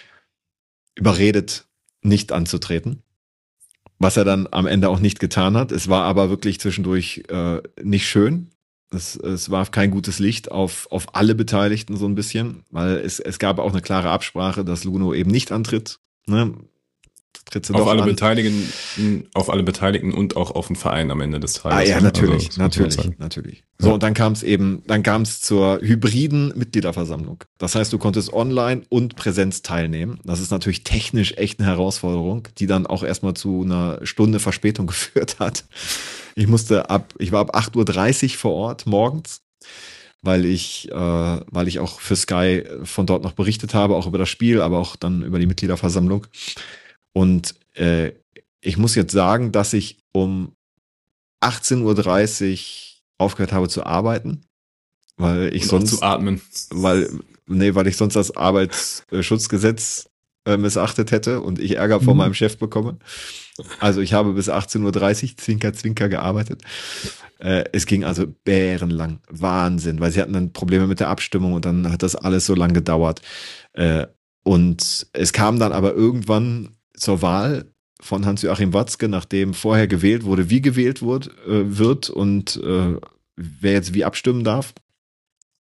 überredet, nicht anzutreten. Was er dann am Ende auch nicht getan hat. Es war aber wirklich zwischendurch äh, nicht schön. Es, es warf kein gutes Licht auf, auf alle Beteiligten so ein bisschen, weil es, es gab auch eine klare Absprache, dass Luno eben nicht antritt. Ne? Tritt sie Auf doch alle an. Beteiligten, auf alle Beteiligten und auch auf den Verein am Ende des Tages. Ah ja, ne? natürlich, Also, das muss man natürlich, sagen. natürlich. So, Ja. und dann kam es eben, dann kam es zur hybriden Mitgliederversammlung. Das heißt, du konntest online und Präsenz teilnehmen. Das ist natürlich technisch echt eine Herausforderung, die dann auch erstmal zu einer Stunde Verspätung geführt hat. Ich musste ab, ich war ab acht Uhr dreißig vor Ort morgens, weil ich, äh, weil ich auch für Sky von dort noch berichtet habe, auch über das Spiel, aber auch dann über die Mitgliederversammlung. Und äh, ich muss jetzt sagen, dass ich um achtzehn Uhr dreißig aufgehört habe zu arbeiten, weil ich Und auch sonst, zu atmen. weil, nee, weil ich sonst das Arbeitsschutzgesetz äh, missachtet hätte und ich Ärger von Mhm. meinem Chef bekomme. Also ich habe bis achtzehn Uhr dreißig Zwinker, Zwinker gearbeitet. Äh, es ging also bärenlang. Wahnsinn, weil sie hatten dann Probleme mit der Abstimmung und dann hat das alles so lang gedauert. Äh, und es kam dann aber irgendwann zur Wahl von Hans-Joachim Watzke, nachdem vorher gewählt wurde, wie gewählt wurde, äh, wird und äh, wer jetzt wie abstimmen darf.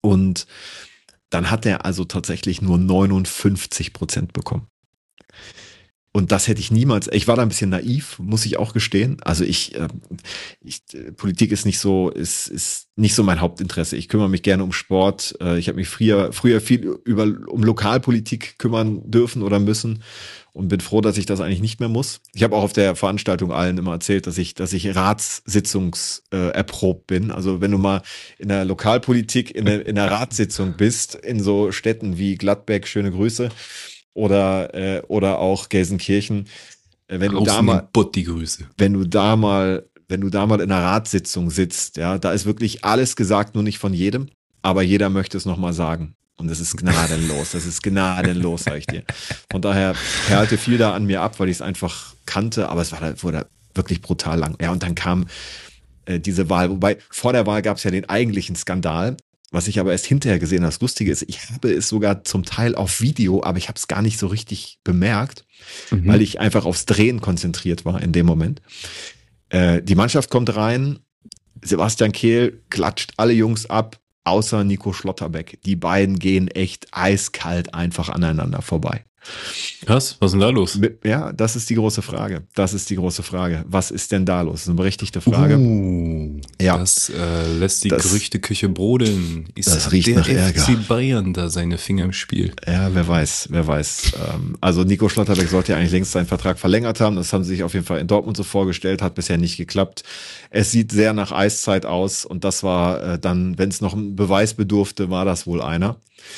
Und dann hat er also tatsächlich nur neunundfünfzig Prozent bekommen. Und das hätte ich niemals, ich war da ein bisschen naiv, muss ich auch gestehen. Also ich, äh, ich Politik ist nicht so, ist, ist nicht so mein Hauptinteresse. Ich kümmere mich gerne um Sport. Äh, ich habe mich früher, früher viel über, um Lokalpolitik kümmern dürfen oder müssen und bin froh, dass ich das eigentlich nicht mehr muss. Ich habe auch auf der Veranstaltung allen immer erzählt, dass ich, dass ich Ratssitzungs äh, erprobt bin. Also wenn du mal in der Lokalpolitik in der, in der Ratssitzung bist, in so Städten wie Gladbeck, schöne Grüße, oder äh, oder auch Gelsenkirchen, äh, wenn du da mal die Grüße. wenn du da mal wenn du da mal in einer Ratssitzung sitzt, ja, da ist wirklich alles gesagt, nur nicht von jedem, aber jeder möchte es noch mal sagen und das ist gnadenlos, das ist gnadenlos, sag ich dir. Von daher perlte viel da an mir ab, weil ich es einfach kannte, aber es war da, wurde wirklich brutal lang. Ja, und dann kam äh, diese Wahl, wobei vor der Wahl gab es ja den eigentlichen Skandal. Was ich aber erst hinterher gesehen habe, das Lustige ist, ich habe es sogar zum Teil auf Video, aber ich habe es gar nicht so richtig bemerkt, mhm. weil ich einfach aufs Drehen konzentriert war in dem Moment. Äh, die Mannschaft kommt rein, Sebastian Kehl klatscht alle Jungs ab, außer Nico Schlotterbeck. Die beiden gehen echt eiskalt einfach aneinander vorbei. Krass, was ist denn da los? Ja, das ist die große Frage. Das ist die große Frage. Was ist denn da los? Das ist eine berechtigte Frage. Uh, ja. Das äh, lässt die das, Gerüchteküche brodeln. Ist das riecht nach Ärger. F C Bayern da seine Finger im Spiel? Ja, wer weiß, wer weiß. Ähm, also Nico Schlotterbeck sollte ja eigentlich längst seinen Vertrag verlängert haben. Das haben sie sich auf jeden Fall in Dortmund so vorgestellt, hat bisher nicht geklappt. Es sieht sehr nach Eiszeit aus und das war äh, dann, wenn es noch einen Beweis bedurfte, war das wohl einer.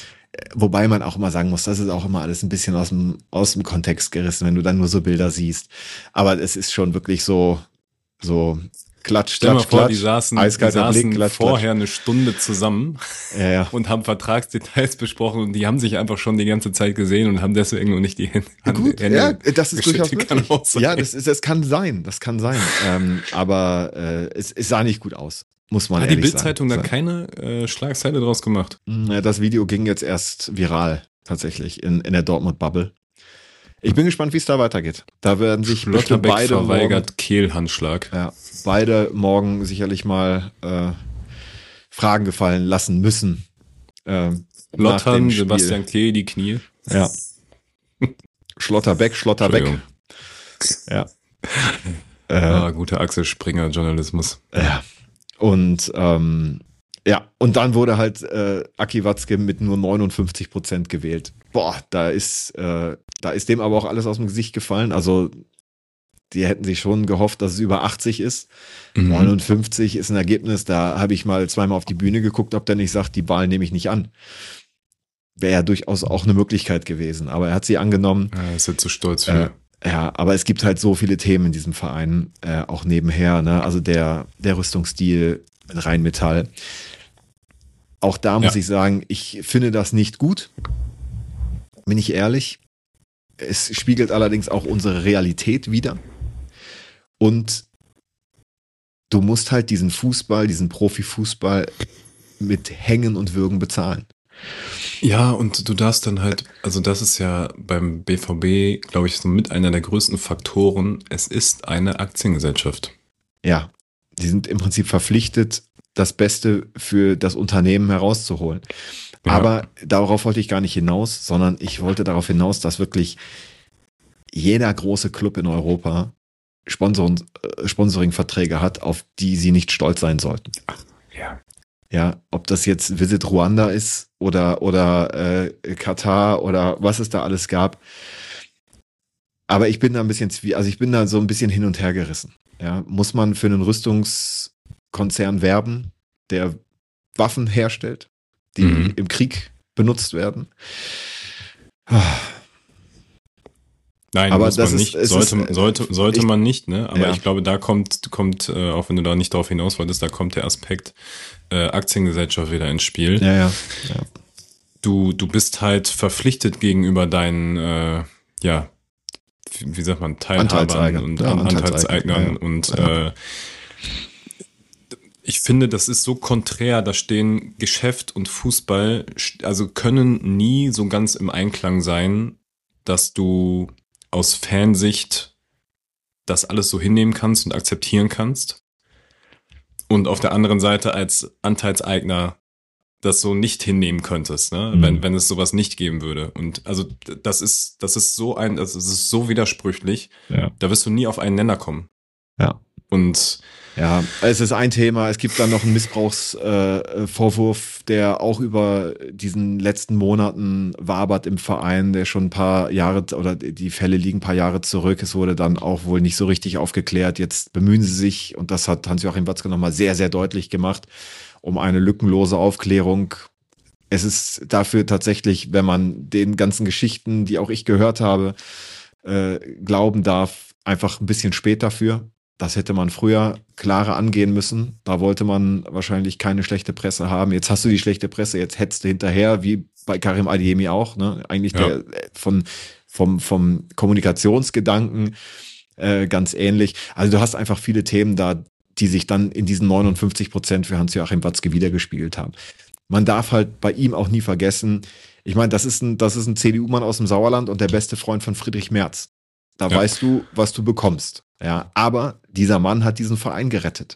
Wobei man auch immer sagen muss, das ist auch immer alles ein bisschen aus dem, aus dem Kontext gerissen, wenn du dann nur so Bilder siehst. Aber es ist schon wirklich so, so klatsch, Stell klatsch, dir mal vor, klatsch, die saßen, die saßen Blick, klatsch, vorher klatsch. eine Stunde zusammen ja, ja. und haben Vertragsdetails besprochen und die haben sich einfach schon die ganze Zeit gesehen und haben deswegen noch nicht die Hände. Gut, Hände ja, das ist durchaus kann möglich. Ja, das ist, das kann sein, das kann sein. ähm, aber äh, es, es sah nicht gut aus. Muss man Hat die ehrlich Bild-Zeitung da keine äh, Schlagzeile draus gemacht? Ja, das Video ging jetzt erst viral, tatsächlich, in, in der Dortmund-Bubble. Ich bin gespannt, wie es da weitergeht. Da werden sich Schlotterbeck beide verweigert morgen, Kehlhandschlag. Ja, beide morgen sicherlich mal äh, Fragen gefallen lassen müssen. Äh, Lottern, Sebastian Kehl, die Knie. Ja. Schlotterbeck, Schlotterbeck. Ja. Äh, ah, guter Axel Springer Journalismus. Ja. Und ähm, ja, und dann wurde halt äh, Aki Watzke mit nur neunundfünfzig Prozent gewählt. Boah, da ist, äh, da ist dem aber auch alles aus dem Gesicht gefallen. Also die hätten sich schon gehofft, dass es über achtzig ist. Mhm. neunundfünfzig ist ein Ergebnis, da habe ich mal zweimal auf die Bühne geguckt, ob der nicht sagt, die Wahl nehme ich nicht an. Wäre ja durchaus auch eine Möglichkeit gewesen. Aber er hat sie angenommen. Ja, ist jetzt zu stolz für. Äh, Ja, aber es gibt halt so viele Themen in diesem Verein, äh, auch nebenher, ne? Also der, der Rüstungsstil mit Rheinmetall. Auch da muss ja. ich sagen, ich finde das nicht gut. Bin ich ehrlich. Es spiegelt allerdings auch unsere Realität wider. Und du musst halt diesen Fußball, diesen Profifußball mit Hängen und Würgen bezahlen. Ja, und du darfst dann halt, also das ist ja beim B V B, glaube ich, so mit einer der größten Faktoren. Es ist eine Aktiengesellschaft. Ja, die sind im Prinzip verpflichtet, das Beste für das Unternehmen herauszuholen. Ja. Aber darauf wollte ich gar nicht hinaus, sondern ich wollte darauf hinaus, dass wirklich jeder große Club in Europa Sponsor- äh, Sponsoring-Verträge hat, auf die sie nicht stolz sein sollten. Ach, ja. Ja, ob das jetzt Visit Ruanda ist oder, oder äh, Katar oder was es da alles gab. Aber ich bin da ein bisschen, also ich bin da so ein bisschen hin und her gerissen. Ja, muss man für einen Rüstungskonzern werben, der Waffen herstellt, die mhm. im Krieg benutzt werden? Nein, aber muss das man ist, nicht. Sollte, ist, sollte, sollte ich, man nicht, ne? Aber ja. ich glaube, da kommt, kommt, äh, auch wenn du da nicht darauf hinaus wolltest, da kommt der Aspekt äh, Aktiengesellschaft wieder ins Spiel. Ja, ja. ja. Du, du bist halt verpflichtet gegenüber deinen, äh, ja, wie sagt man, Teilhabern und ja, Anteilseignern. Ja, ja. Und ja. Äh, ich finde, das ist so konträr, da stehen Geschäft und Fußball, also können nie so ganz im Einklang sein, dass du aus Fansicht das alles so hinnehmen kannst und akzeptieren kannst und auf der anderen Seite als Anteilseigner das so nicht hinnehmen könntest, ne? Mhm. Wenn, wenn es sowas nicht geben würde. Und also das ist, das ist so ein, das ist so widersprüchlich, ja. Da wirst du nie auf einen Nenner kommen. Ja. Und ja, es ist ein Thema. Es gibt dann noch einen Missbrauchsvorwurf, äh, der auch über diesen letzten Monaten wabert im Verein, der schon ein paar Jahre, oder die Fälle liegen ein paar Jahre zurück. Es wurde dann auch wohl nicht so richtig aufgeklärt. Jetzt bemühen sie sich, und das hat Hans-Joachim Watzke nochmal sehr, sehr deutlich gemacht, um eine lückenlose Aufklärung. Es ist dafür tatsächlich, wenn man den ganzen Geschichten, die auch ich gehört habe, äh, glauben darf, einfach ein bisschen spät dafür. Das hätte man früher klarer angehen müssen. Da wollte man wahrscheinlich keine schlechte Presse haben. Jetzt hast du die schlechte Presse, jetzt hetzt du hinterher, wie bei Karim Adeyemi auch. Ne? Eigentlich ja. der von, vom, vom Kommunikationsgedanken äh, ganz ähnlich. Also du hast einfach viele Themen da, die sich dann in diesen neunundfünfzig Prozent für Hans-Joachim Watzke wiedergespiegelt haben. Man darf halt bei ihm auch nie vergessen, ich meine, das ist ein, das ist ein C D U-Mann aus dem Sauerland und der beste Freund von Friedrich Merz. Da ja. weißt du, was du bekommst. Ja, aber dieser Mann hat diesen Verein gerettet.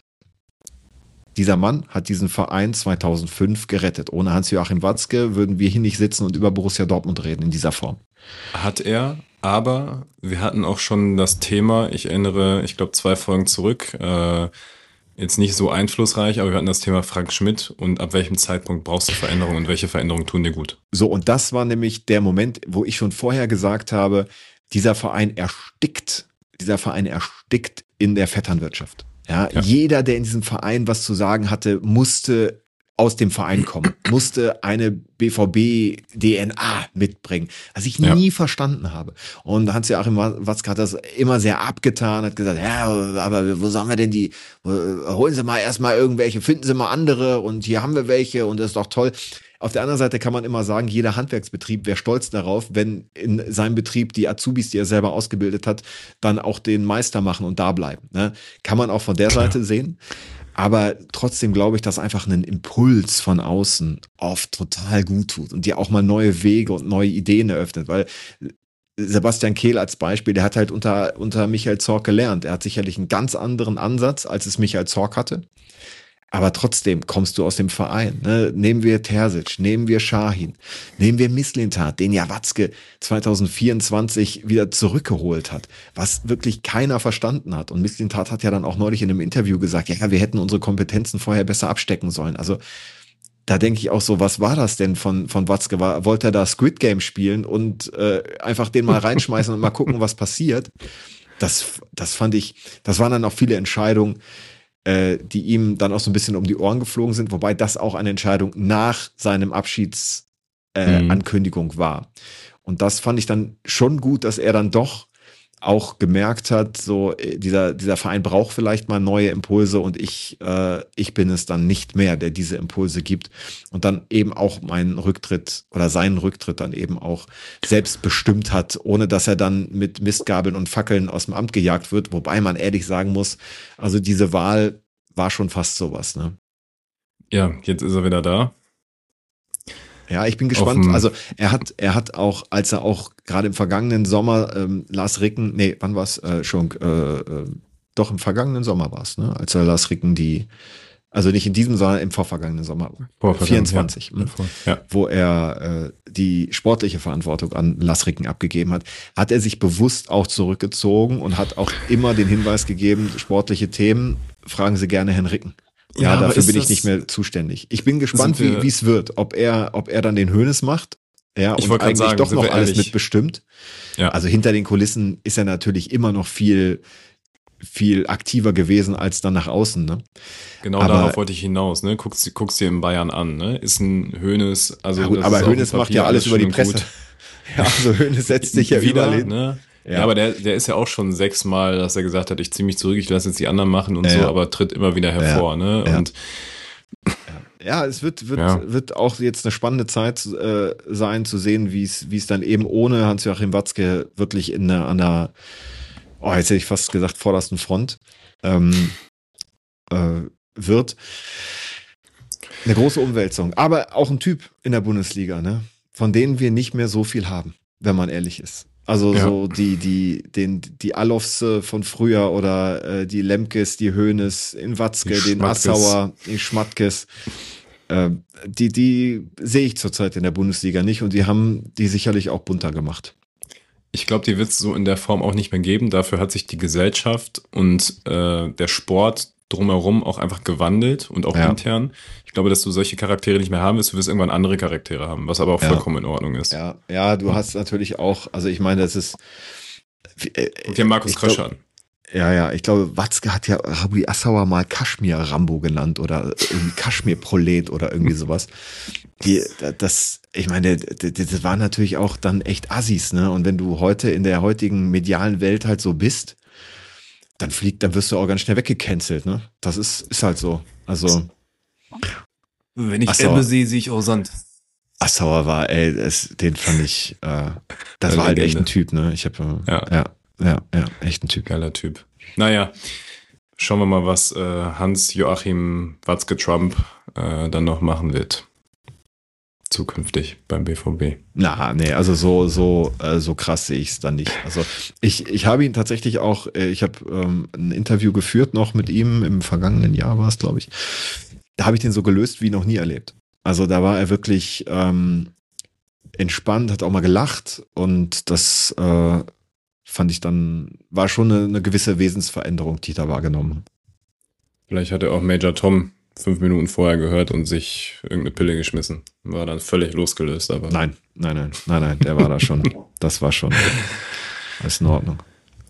Dieser Mann hat diesen Verein zweitausendfünf gerettet. Ohne Hans-Joachim Watzke würden wir hier nicht sitzen und über Borussia Dortmund reden in dieser Form. Hat er, aber wir hatten auch schon das Thema, ich erinnere, ich glaube zwei Folgen zurück, äh, jetzt nicht so einflussreich, aber wir hatten das Thema Frank Schmidt und ab welchem Zeitpunkt brauchst du Veränderungen und welche Veränderungen tun dir gut? So, und das war nämlich der Moment, wo ich schon vorher gesagt habe, dieser Verein erstickt, dieser Verein erstickt in der Vetternwirtschaft. Ja, ja. Jeder, der in diesem Verein was zu sagen hatte, musste aus dem Verein kommen, musste eine B V B-D N A mitbringen, was ich ja. nie verstanden habe. Und Hans-Joachim Watzke hat das immer sehr abgetan, hat gesagt, ja, aber wo sollen wir denn die, holen Sie mal erstmal irgendwelche, finden Sie mal andere und hier haben wir welche und das ist doch toll. Auf der anderen Seite kann man immer sagen, jeder Handwerksbetrieb wäre stolz darauf, wenn in seinem Betrieb die Azubis, die er selber ausgebildet hat, dann auch den Meister machen und da bleiben. Ne? Kann man auch von der Seite sehen. Aber trotzdem glaube ich, dass einfach ein Impuls von außen oft total gut tut und dir auch mal neue Wege und neue Ideen eröffnet. Weil Sebastian Kehl als Beispiel, der hat halt unter, unter Michael Zorc gelernt. Er hat sicherlich einen ganz anderen Ansatz, als es Michael Zorc hatte. Aber trotzdem kommst du aus dem Verein. Ne? Nehmen wir Terzic, nehmen wir Şahin, nehmen wir Mislintat, den ja Watzke zwanzig vierundzwanzig wieder zurückgeholt hat, was wirklich keiner verstanden hat. Und Mislintat hat ja dann auch neulich in einem Interview gesagt, ja, wir hätten unsere Kompetenzen vorher besser abstecken sollen. Also da denke ich auch so, was war das denn von, von Watzke? War, wollte er da Squid Game spielen und äh, einfach den mal reinschmeißen und mal gucken, was passiert? Das, das fand ich, das waren dann auch viele Entscheidungen, die ihm dann auch so ein bisschen um die Ohren geflogen sind, wobei das auch eine Entscheidung nach seinem Abschiedsankündigung äh, mhm. war. Und das fand ich dann schon gut, dass er dann doch auch gemerkt hat, so dieser, dieser Verein braucht vielleicht mal neue Impulse und ich, äh, ich bin es dann nicht mehr, der diese Impulse gibt und dann eben auch meinen Rücktritt oder seinen Rücktritt dann eben auch selbst bestimmt hat, ohne dass er dann mit Mistgabeln und Fackeln aus dem Amt gejagt wird, wobei man ehrlich sagen muss, also diese Wahl war schon fast sowas, ne? Ja, jetzt ist er wieder da. Ja, ich bin gespannt. Also er hat, er hat auch, als er auch gerade im vergangenen Sommer ähm, Lars Ricken, nee, wann war es äh, schon? Äh, äh, doch im vergangenen Sommer war es, ne? Als er Lars Ricken die, also nicht in diesem, sondern im vorvergangenen Sommer, vierundzwanzig, ja, ja. wo er äh, die sportliche Verantwortung an Lars Ricken abgegeben hat, hat er sich bewusst auch zurückgezogen und hat auch immer den Hinweis gegeben, sportliche Themen, fragen Sie gerne Herrn Ricken. Ja, ja, dafür bin ich nicht mehr zuständig. Ich bin gespannt, wie wie es wird, ob er ob er dann den Hoeneß macht, ja, ich und eigentlich sagen, doch noch alles mitbestimmt. Ja. Also hinter den Kulissen ist er natürlich immer noch viel viel aktiver gewesen als dann nach außen, ne? Genau, aber darauf wollte ich hinaus, ne? Guckst guckst dir in Bayern an, ne? Ist ein Hoeneß, also ja, gut, aber Hoeneß macht ja alles über die Presse. Gut. Ja, also Hoeneß setzt sich ja wieder, überall hin. Ne? Ja. ja, aber der, der ist ja auch schon sechsmal, dass er gesagt hat, ich ziehe mich zurück, ich lasse jetzt die anderen machen und ja. so, aber tritt immer wieder hervor, ja. ne? Ja. Und ja, es wird wird ja. wird auch jetzt eine spannende Zeit äh, sein, zu sehen, wie es wie es dann eben ohne Hans-Joachim Watzke wirklich in einer, an der, oh, jetzt hätte ich fast gesagt, vordersten Front ähm, äh, wird. Eine große Umwälzung, aber auch ein Typ in der Bundesliga, ne? Von denen wir nicht mehr so viel haben, wenn man ehrlich ist. Also ja. so die die den die Allofs von früher oder äh, die Lemkes, die Hoeneß, in Watzke, die den Assauer, die Schmatkes. äh, die, die sehe ich zurzeit in der Bundesliga nicht und die haben die sicherlich auch bunter gemacht. Ich glaube, die wird es so in der Form auch nicht mehr geben. Dafür hat sich die Gesellschaft und äh, der Sport drumherum auch einfach gewandelt und auch Ja. intern. Ich glaube, dass du solche Charaktere nicht mehr haben wirst, du wirst irgendwann andere Charaktere haben, was aber auch Ja. vollkommen in Ordnung ist. Ja, ja, du hast natürlich auch, also ich meine, das ist. Äh, Guck dir Markus ich glaub- Krösche an. Ja, ja, ich glaube, Watzke hat ja Rudi Assauer mal Kaschmir-Rambo genannt oder irgendwie Kaschmir-Prolet oder irgendwie sowas. Die, das, ich meine, das, das waren natürlich auch dann echt Assis, ne? Und wenn du heute in der heutigen medialen Welt halt so bist, dann fliegt, dann wirst du auch ganz schnell weggecancelt, ne? Das ist, ist halt so. Also, Wenn ich Ach so. Ebbe sehe, sehe ich auch Sand. Assauer war, ey, das, den fand ich, äh, das Eine war halt echt Legende. ein Typ, ne? Ich habe, Ja. ja, ja, ja, echt ein Typ. Geiler Typ. Naja, schauen wir mal, was äh, Hans-Joachim Watzke-Trump äh, dann noch machen wird. Zukünftig beim B V B. Na, nee, also so, so, äh, so krass sehe ich es dann nicht. Also ich, ich habe ihn tatsächlich auch, äh, ich habe ähm, ein Interview geführt noch mit ihm, im vergangenen Jahr war es, glaube ich. Da habe ich den so gelöst wie noch nie erlebt. Also da war er wirklich ähm, entspannt, hat auch mal gelacht und das äh, fand ich dann, war schon eine, eine gewisse Wesensveränderung, die ich da wahrgenommen habe. Vielleicht hat er auch Major Tom fünf Minuten vorher gehört und sich irgendeine Pille geschmissen. War dann völlig losgelöst, aber. Nein, nein, nein, nein, nein, der war da schon, das war schon alles in Ordnung.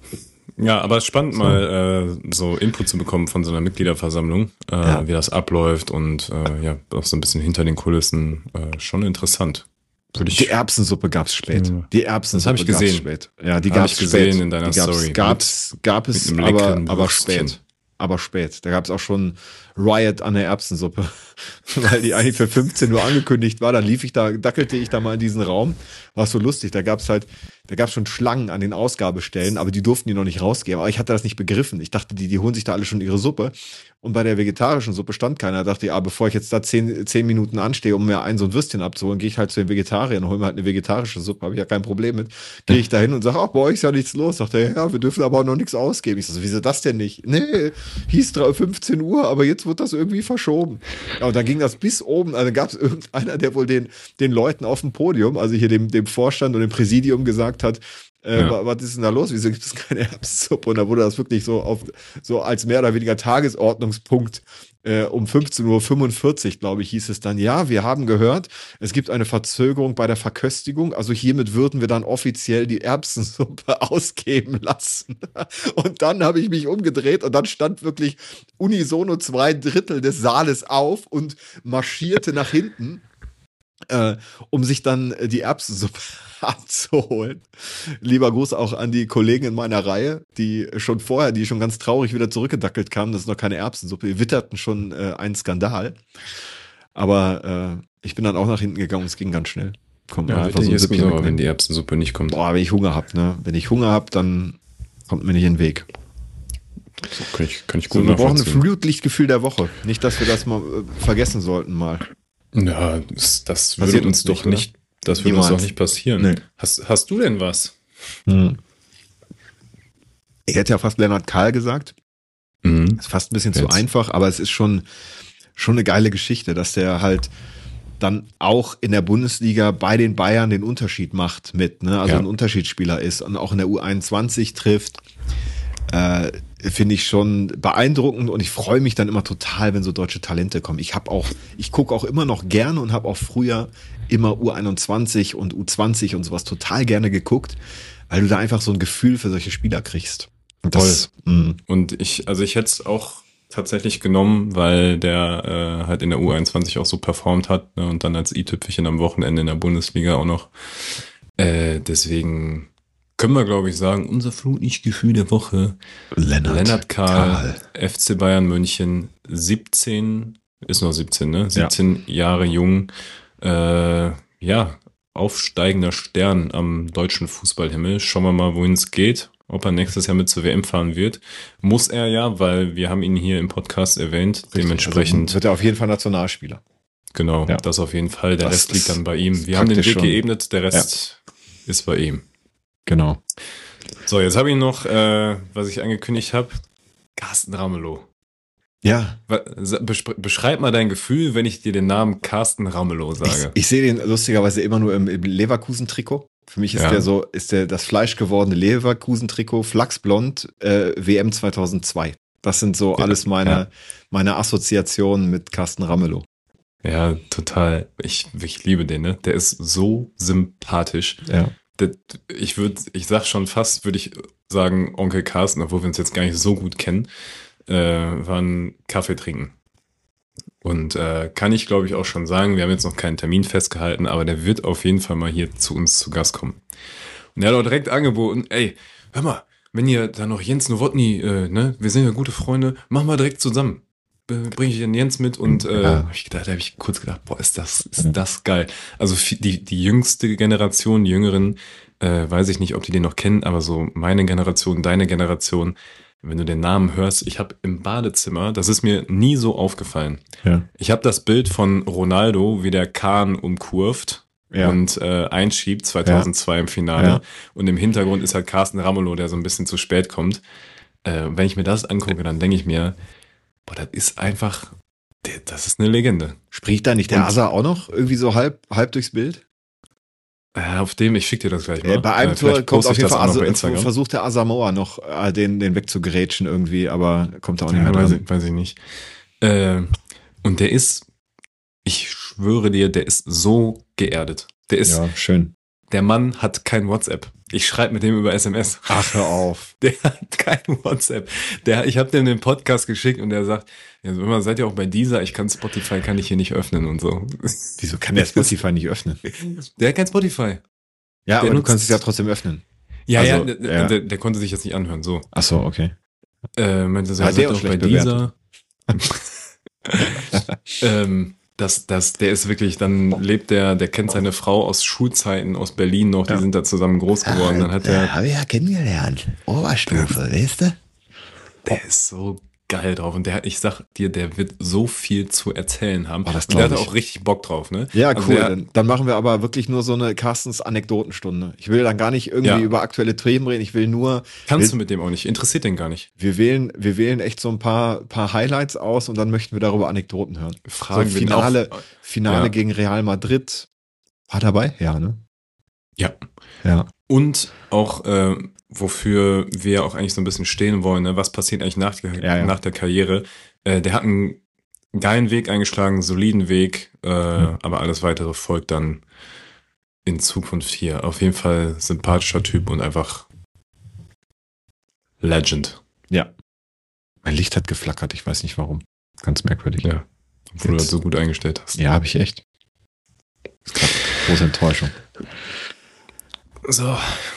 Ja, aber es ist spannend, So. mal äh, so Input zu bekommen von so einer Mitgliederversammlung, äh, Ja. wie das abläuft und äh, ja, auch so ein bisschen hinter den Kulissen. Äh, schon interessant. Würde ich, Die Erbsensuppe gab's spät. Ja. Die Erbsensuppe Das hab ich gesehen. gab's spät. Ja, die Hab gab's ich gesehen spät. in deiner die gab's, Story. Gab's, gab es, mit einem aber, leckeren aber Würstchen. spät. Aber spät. Da gab's auch schon Riot an der Erbsensuppe. Weil die eigentlich für fünfzehn Uhr angekündigt war. Dann lief ich da, dackelte ich da mal in diesen Raum. War so lustig. Da gab's halt, da gab's schon Schlangen an den Ausgabestellen, aber die durften die noch nicht rausgeben. Aber ich hatte das nicht begriffen. Ich dachte, die, die holen sich da alle schon ihre Suppe. Und bei der vegetarischen Suppe stand keiner. Da dachte ich, ah, bevor ich jetzt da zehn, zehn Minuten anstehe, um mir ein so ein Würstchen abzuholen, gehe ich halt zu den Vegetariern und hole mir halt eine vegetarische Suppe. Habe ich ja kein Problem mit. Gehe ich da hin und sage, ach, bei euch ist ja nichts los. Sagt er, ja, wir dürfen aber auch noch nichts ausgeben. Ich so, wieso das denn nicht? Nee, hieß fünfzehn Uhr, aber jetzt wird das irgendwie verschoben. Ja, und dann ging das bis oben. Also gab es irgendeiner, der wohl den, den Leuten auf dem Podium, also hier dem, dem Vorstand und dem Präsidium gesagt hat, Äh, Ja. wa- was ist denn da los? Wieso gibt es keine Erbsensuppe? Und da wurde das wirklich so auf, so als mehr oder weniger Tagesordnungspunkt äh, um fünfzehn Uhr fünfundvierzig, glaube ich, hieß es dann, ja, wir haben gehört, es gibt eine Verzögerung bei der Verköstigung, also hiermit würden wir dann offiziell die Erbsensuppe ausgeben lassen. Und dann habe ich mich umgedreht und dann stand wirklich unisono zwei Drittel des Saales auf und marschierte nach hinten, äh, um sich dann äh, die Erbsensuppe abzuholen. Lieber Gruß auch an die Kollegen in meiner Reihe, die schon vorher, die schon ganz traurig wieder zurückgedackelt kamen, das ist noch keine Erbsensuppe, die witterten schon äh, einen Skandal. Aber äh, ich bin dann auch nach hinten gegangen, es ging ganz schnell. Kommt man Ja, einfach so ein ist mir Süppchen sauer, mitnehmen. wenn die Erbsensuppe nicht kommt. Boah, wenn ich Hunger hab, ne? Wenn ich Hunger hab, dann kommt mir nicht in den Weg. So, kann ich, kann ich So, gut wir brauchen ein nachvollziehen. Flutlichtgefühl der Woche. Nicht, dass wir das mal äh, vergessen sollten mal. Ja, das, das Passiert würde uns uns doch nicht, oder? nicht, das würde uns Niemals. doch nicht passieren. Nee. Hast, hast du denn was? Ich hätte ja fast Lennart Kahl gesagt. Mhm. Ist fast ein bisschen zu Jetzt. einfach, aber es ist schon, schon eine geile Geschichte, dass der halt dann auch in der Bundesliga bei den Bayern den Unterschied macht mit, ne? Also Ja. ein Unterschiedsspieler ist und auch in der U einundzwanzig trifft. Äh, finde ich schon beeindruckend und ich freue mich dann immer total, wenn so deutsche Talente kommen. Ich habe auch, ich gucke auch immer noch gerne und habe auch früher immer U einundzwanzig und U zwanzig und sowas total gerne geguckt, weil du da einfach so ein Gefühl für solche Spieler kriegst. Und das, mh, Und ich, also ich hätte es auch tatsächlich genommen, weil der äh, halt in der U einundzwanzig auch so performt hat, ne, und dann als i-Tüpfelchen am Wochenende in der Bundesliga auch noch. Äh, deswegen können wir, glaube ich, sagen, unser Flutlichtgefühl der Woche, Lennart, Lennart Kahl, F C Bayern München, siebzehn, ist noch siebzehn, ne? siebzehn Jahre jung, äh, ja, aufsteigender Stern am deutschen Fußballhimmel. Schauen wir mal, wohin es geht. Ob er nächstes Jahr mit zur W M fahren wird. Muss er ja, weil wir haben ihn hier im Podcast erwähnt. Richtig, Dementsprechend, also wird er auf jeden Fall Nationalspieler. genau, Ja. das auf jeden Fall. Der Das Rest liegt ist- dann bei ihm. ist Wir haben den praktisch Weg schon. geebnet, der Rest ist bei ihm. Genau. So, jetzt habe ich noch, äh, was ich angekündigt habe, Carsten Ramelow. Ja. Beschreib mal dein Gefühl, wenn ich dir den Namen Carsten Ramelow sage. Ich, ich sehe den lustigerweise immer nur im, im Leverkusen-Trikot. Für mich ist Ja. der so, ist der das fleischgewordene Leverkusen-Trikot, flachsblond, äh, W M zweitausendzwei. Das sind so Ja, alles meine, ja. meine Assoziationen mit Carsten Ramelow. Ja, total. Ich, ich liebe den, ne? Der ist so sympathisch. Ja. Der, ich würde, ich sag schon fast, würde ich sagen, Onkel Carsten, obwohl wir uns jetzt gar nicht so gut kennen, äh, waren Kaffee trinken. Und äh, kann ich, glaube ich, auch schon sagen, wir haben jetzt noch keinen Termin festgehalten, aber der wird auf jeden Fall mal hier zu uns zu Gast kommen. Und er hat auch direkt angeboten, ey, hör mal, wenn ihr da noch Jens Nowotny, äh, ne, wir sind ja gute Freunde, machen wir direkt zusammen. Bringe ich den Jens mit und äh, Ja. hab ich gedacht, da habe ich kurz gedacht, boah, ist das, ist das geil. Also fi- die, die jüngste Generation, die Jüngeren, äh, weiß ich nicht, ob die den noch kennen, aber so meine Generation, deine Generation, wenn du den Namen hörst, ich habe im Badezimmer, das ist mir nie so aufgefallen. Ja. Ich habe das Bild von Ronaldo, wie der Kahn umkurvt Ja. und äh, einschiebt, zweitausendzwei im Finale. Ja. Und im Hintergrund ist halt Carsten Ramelow, der so ein bisschen zu spät kommt. Äh, wenn ich mir das angucke, dann denke ich mir, boah, das ist einfach, der, das ist eine Legende. Spricht da nicht der Und- Asa auch noch irgendwie so halb, halb durchs Bild? Äh, auf dem, ich schicke dir das gleich mal. Äh, bei einem Äh, Tor vielleicht kommt poste auf ich jeden das Fall, auch noch also, bei Instagram. versucht der Asamoah noch äh, den, den wegzugrätschen irgendwie, aber kommt da auch nicht Ja, mehr weiß, dran. ich, weiß ich nicht. Äh, und der ist, ich schwöre dir, der ist so geerdet. Der ist, Ja, schön. der Mann hat kein WhatsApp. Ich schreibe mit dem über S M S. Ach, hör auf. Der hat kein WhatsApp. Der, ich habe dem den Podcast geschickt und der sagt, ja, so immer seid ihr auch bei dieser, ich kann Spotify, kann ich hier nicht öffnen und so. Wieso kann der Spotify nicht öffnen? Der hat kein Spotify. Ja, Der aber du nutzt- kannst es ja trotzdem öffnen. Ja, Also, ja, der, ja. Der, der konnte sich jetzt nicht anhören, so. Ach so, okay. Äh, meinte so, Hat ja, der seid auch ihr auch bei schlecht dieser. ähm, das, das, der ist wirklich, dann lebt der, der kennt seine Frau aus Schulzeiten aus Berlin noch, die Ja. sind da zusammen groß geworden. Dann hat der, habe ich ja kennengelernt. Oberstufe, weißt du? der ist so geil drauf und der, ich sag dir, der wird so viel zu erzählen haben. Oh, das und der glaub hat ich. auch richtig Bock drauf, ne? Ja, Also cool. der, dann, dann machen wir aber wirklich nur so eine Carstens Anekdotenstunde. Ich will dann gar nicht irgendwie Ja. über aktuelle Themen reden. Ich will nur, kannst wir, du mit dem auch nicht, interessiert den gar nicht. wir wählen, wir wählen echt so ein paar, paar Highlights aus und dann möchten wir darüber Anekdoten hören. Fragen so wir ihn Finale, auch- Finale Ja. gegen Real Madrid. War dabei? Ja, ne? Ja. Ja. Und auch, äh, wofür wir auch eigentlich so ein bisschen stehen wollen, ne? Was passiert eigentlich nach, der- Ja, ja. nach der Karriere? Äh, der hat einen geilen Weg eingeschlagen, einen soliden Weg, äh, aber alles weitere folgt dann in Zukunft hier. Auf jeden Fall sympathischer Typ und einfach Legend. Ja. Mein Licht hat geflackert, ich weiß nicht warum. Ganz merkwürdig. Ja. Obwohl du Jetzt- das so gut eingestellt hast. Ja, habe ich echt. Das ist gerade große Enttäuschung. So.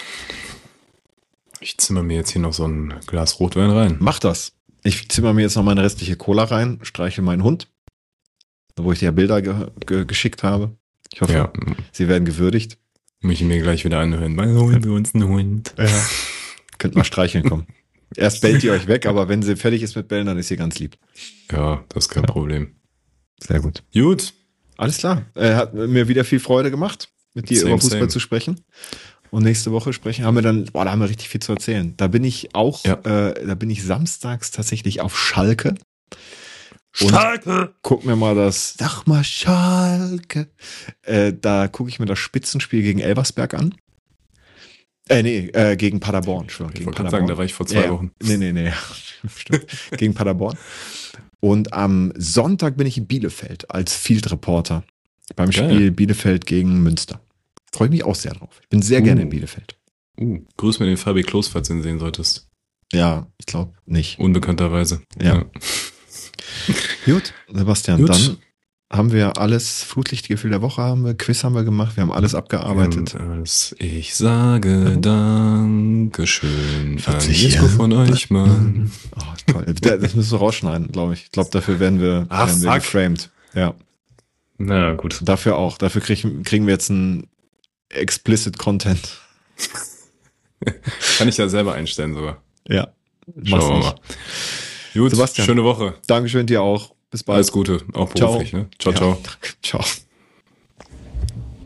Ich zimmer mir jetzt hier noch so ein Glas Rotwein rein. Mach das. Ich zimmer mir jetzt noch meine restliche Cola rein, streiche meinen Hund, wo ich dir ja Bilder ge ge geschickt habe. Ich hoffe, Ja, sie werden gewürdigt. muss ich mir gleich wieder anhören. Wann holen wir uns einen Hund? Ja. Könnt mal streicheln kommen. Erst bellt ihr euch weg, aber wenn sie fertig ist mit Bellen, dann ist sie ganz lieb. Ja, das ist kein Ja. Problem. Sehr gut. Gut. Alles klar. Äh, hat mir wieder viel Freude gemacht, mit dir Same, über Fußball same. zu sprechen. Und nächste Woche sprechen haben wir dann, boah, da haben wir richtig viel zu erzählen. Da bin ich auch, Ja. äh, da bin ich samstags tatsächlich auf Schalke. Und Schalke! guck mir mal das, sag mal Schalke. Äh, da gucke ich mir das Spitzenspiel gegen Elversberg an. Äh, nee, äh, gegen Paderborn. Schon, Ich gegen wollte gerade sagen, da war ich vor zwei Ja, ja. Wochen. Nee, nee, nee. Stimmt. Gegen Paderborn. Und am Sonntag bin ich in Bielefeld als Field Reporter beim Geil. Spiel Bielefeld gegen Münster. Freue ich mich auch sehr drauf. Ich bin sehr Uh. gerne in Bielefeld. Uh, grüß mir den Fabi Klos, falls du ihn sehen solltest. Ja, ich glaube nicht. Unbekannterweise. Ja. Gut, Sebastian, Gut. dann haben wir alles, Flutlichtgefühl der Woche haben wir, Quiz haben wir gemacht, wir haben alles abgearbeitet. Und als ich sage Dankeschön an vierzig Jesko von euch, Mann. Oh, toll. Das müssen wir rausschneiden, glaube ich. Ich glaube, dafür werden wir, Ach, werden wir fuck. geframed. Ja, Na gut. dafür auch. Dafür kriegen, kriegen wir jetzt einen explicit Content. Kann ich ja selber einstellen sogar. Ja, Schauen wir mal. Gut, Sebastian. schöne Woche. Dankeschön dir auch. Bis bald. Alles Gute, auch Ciao. beruflich. Ne? Ciao, Ja, ciao. danke. Ciao.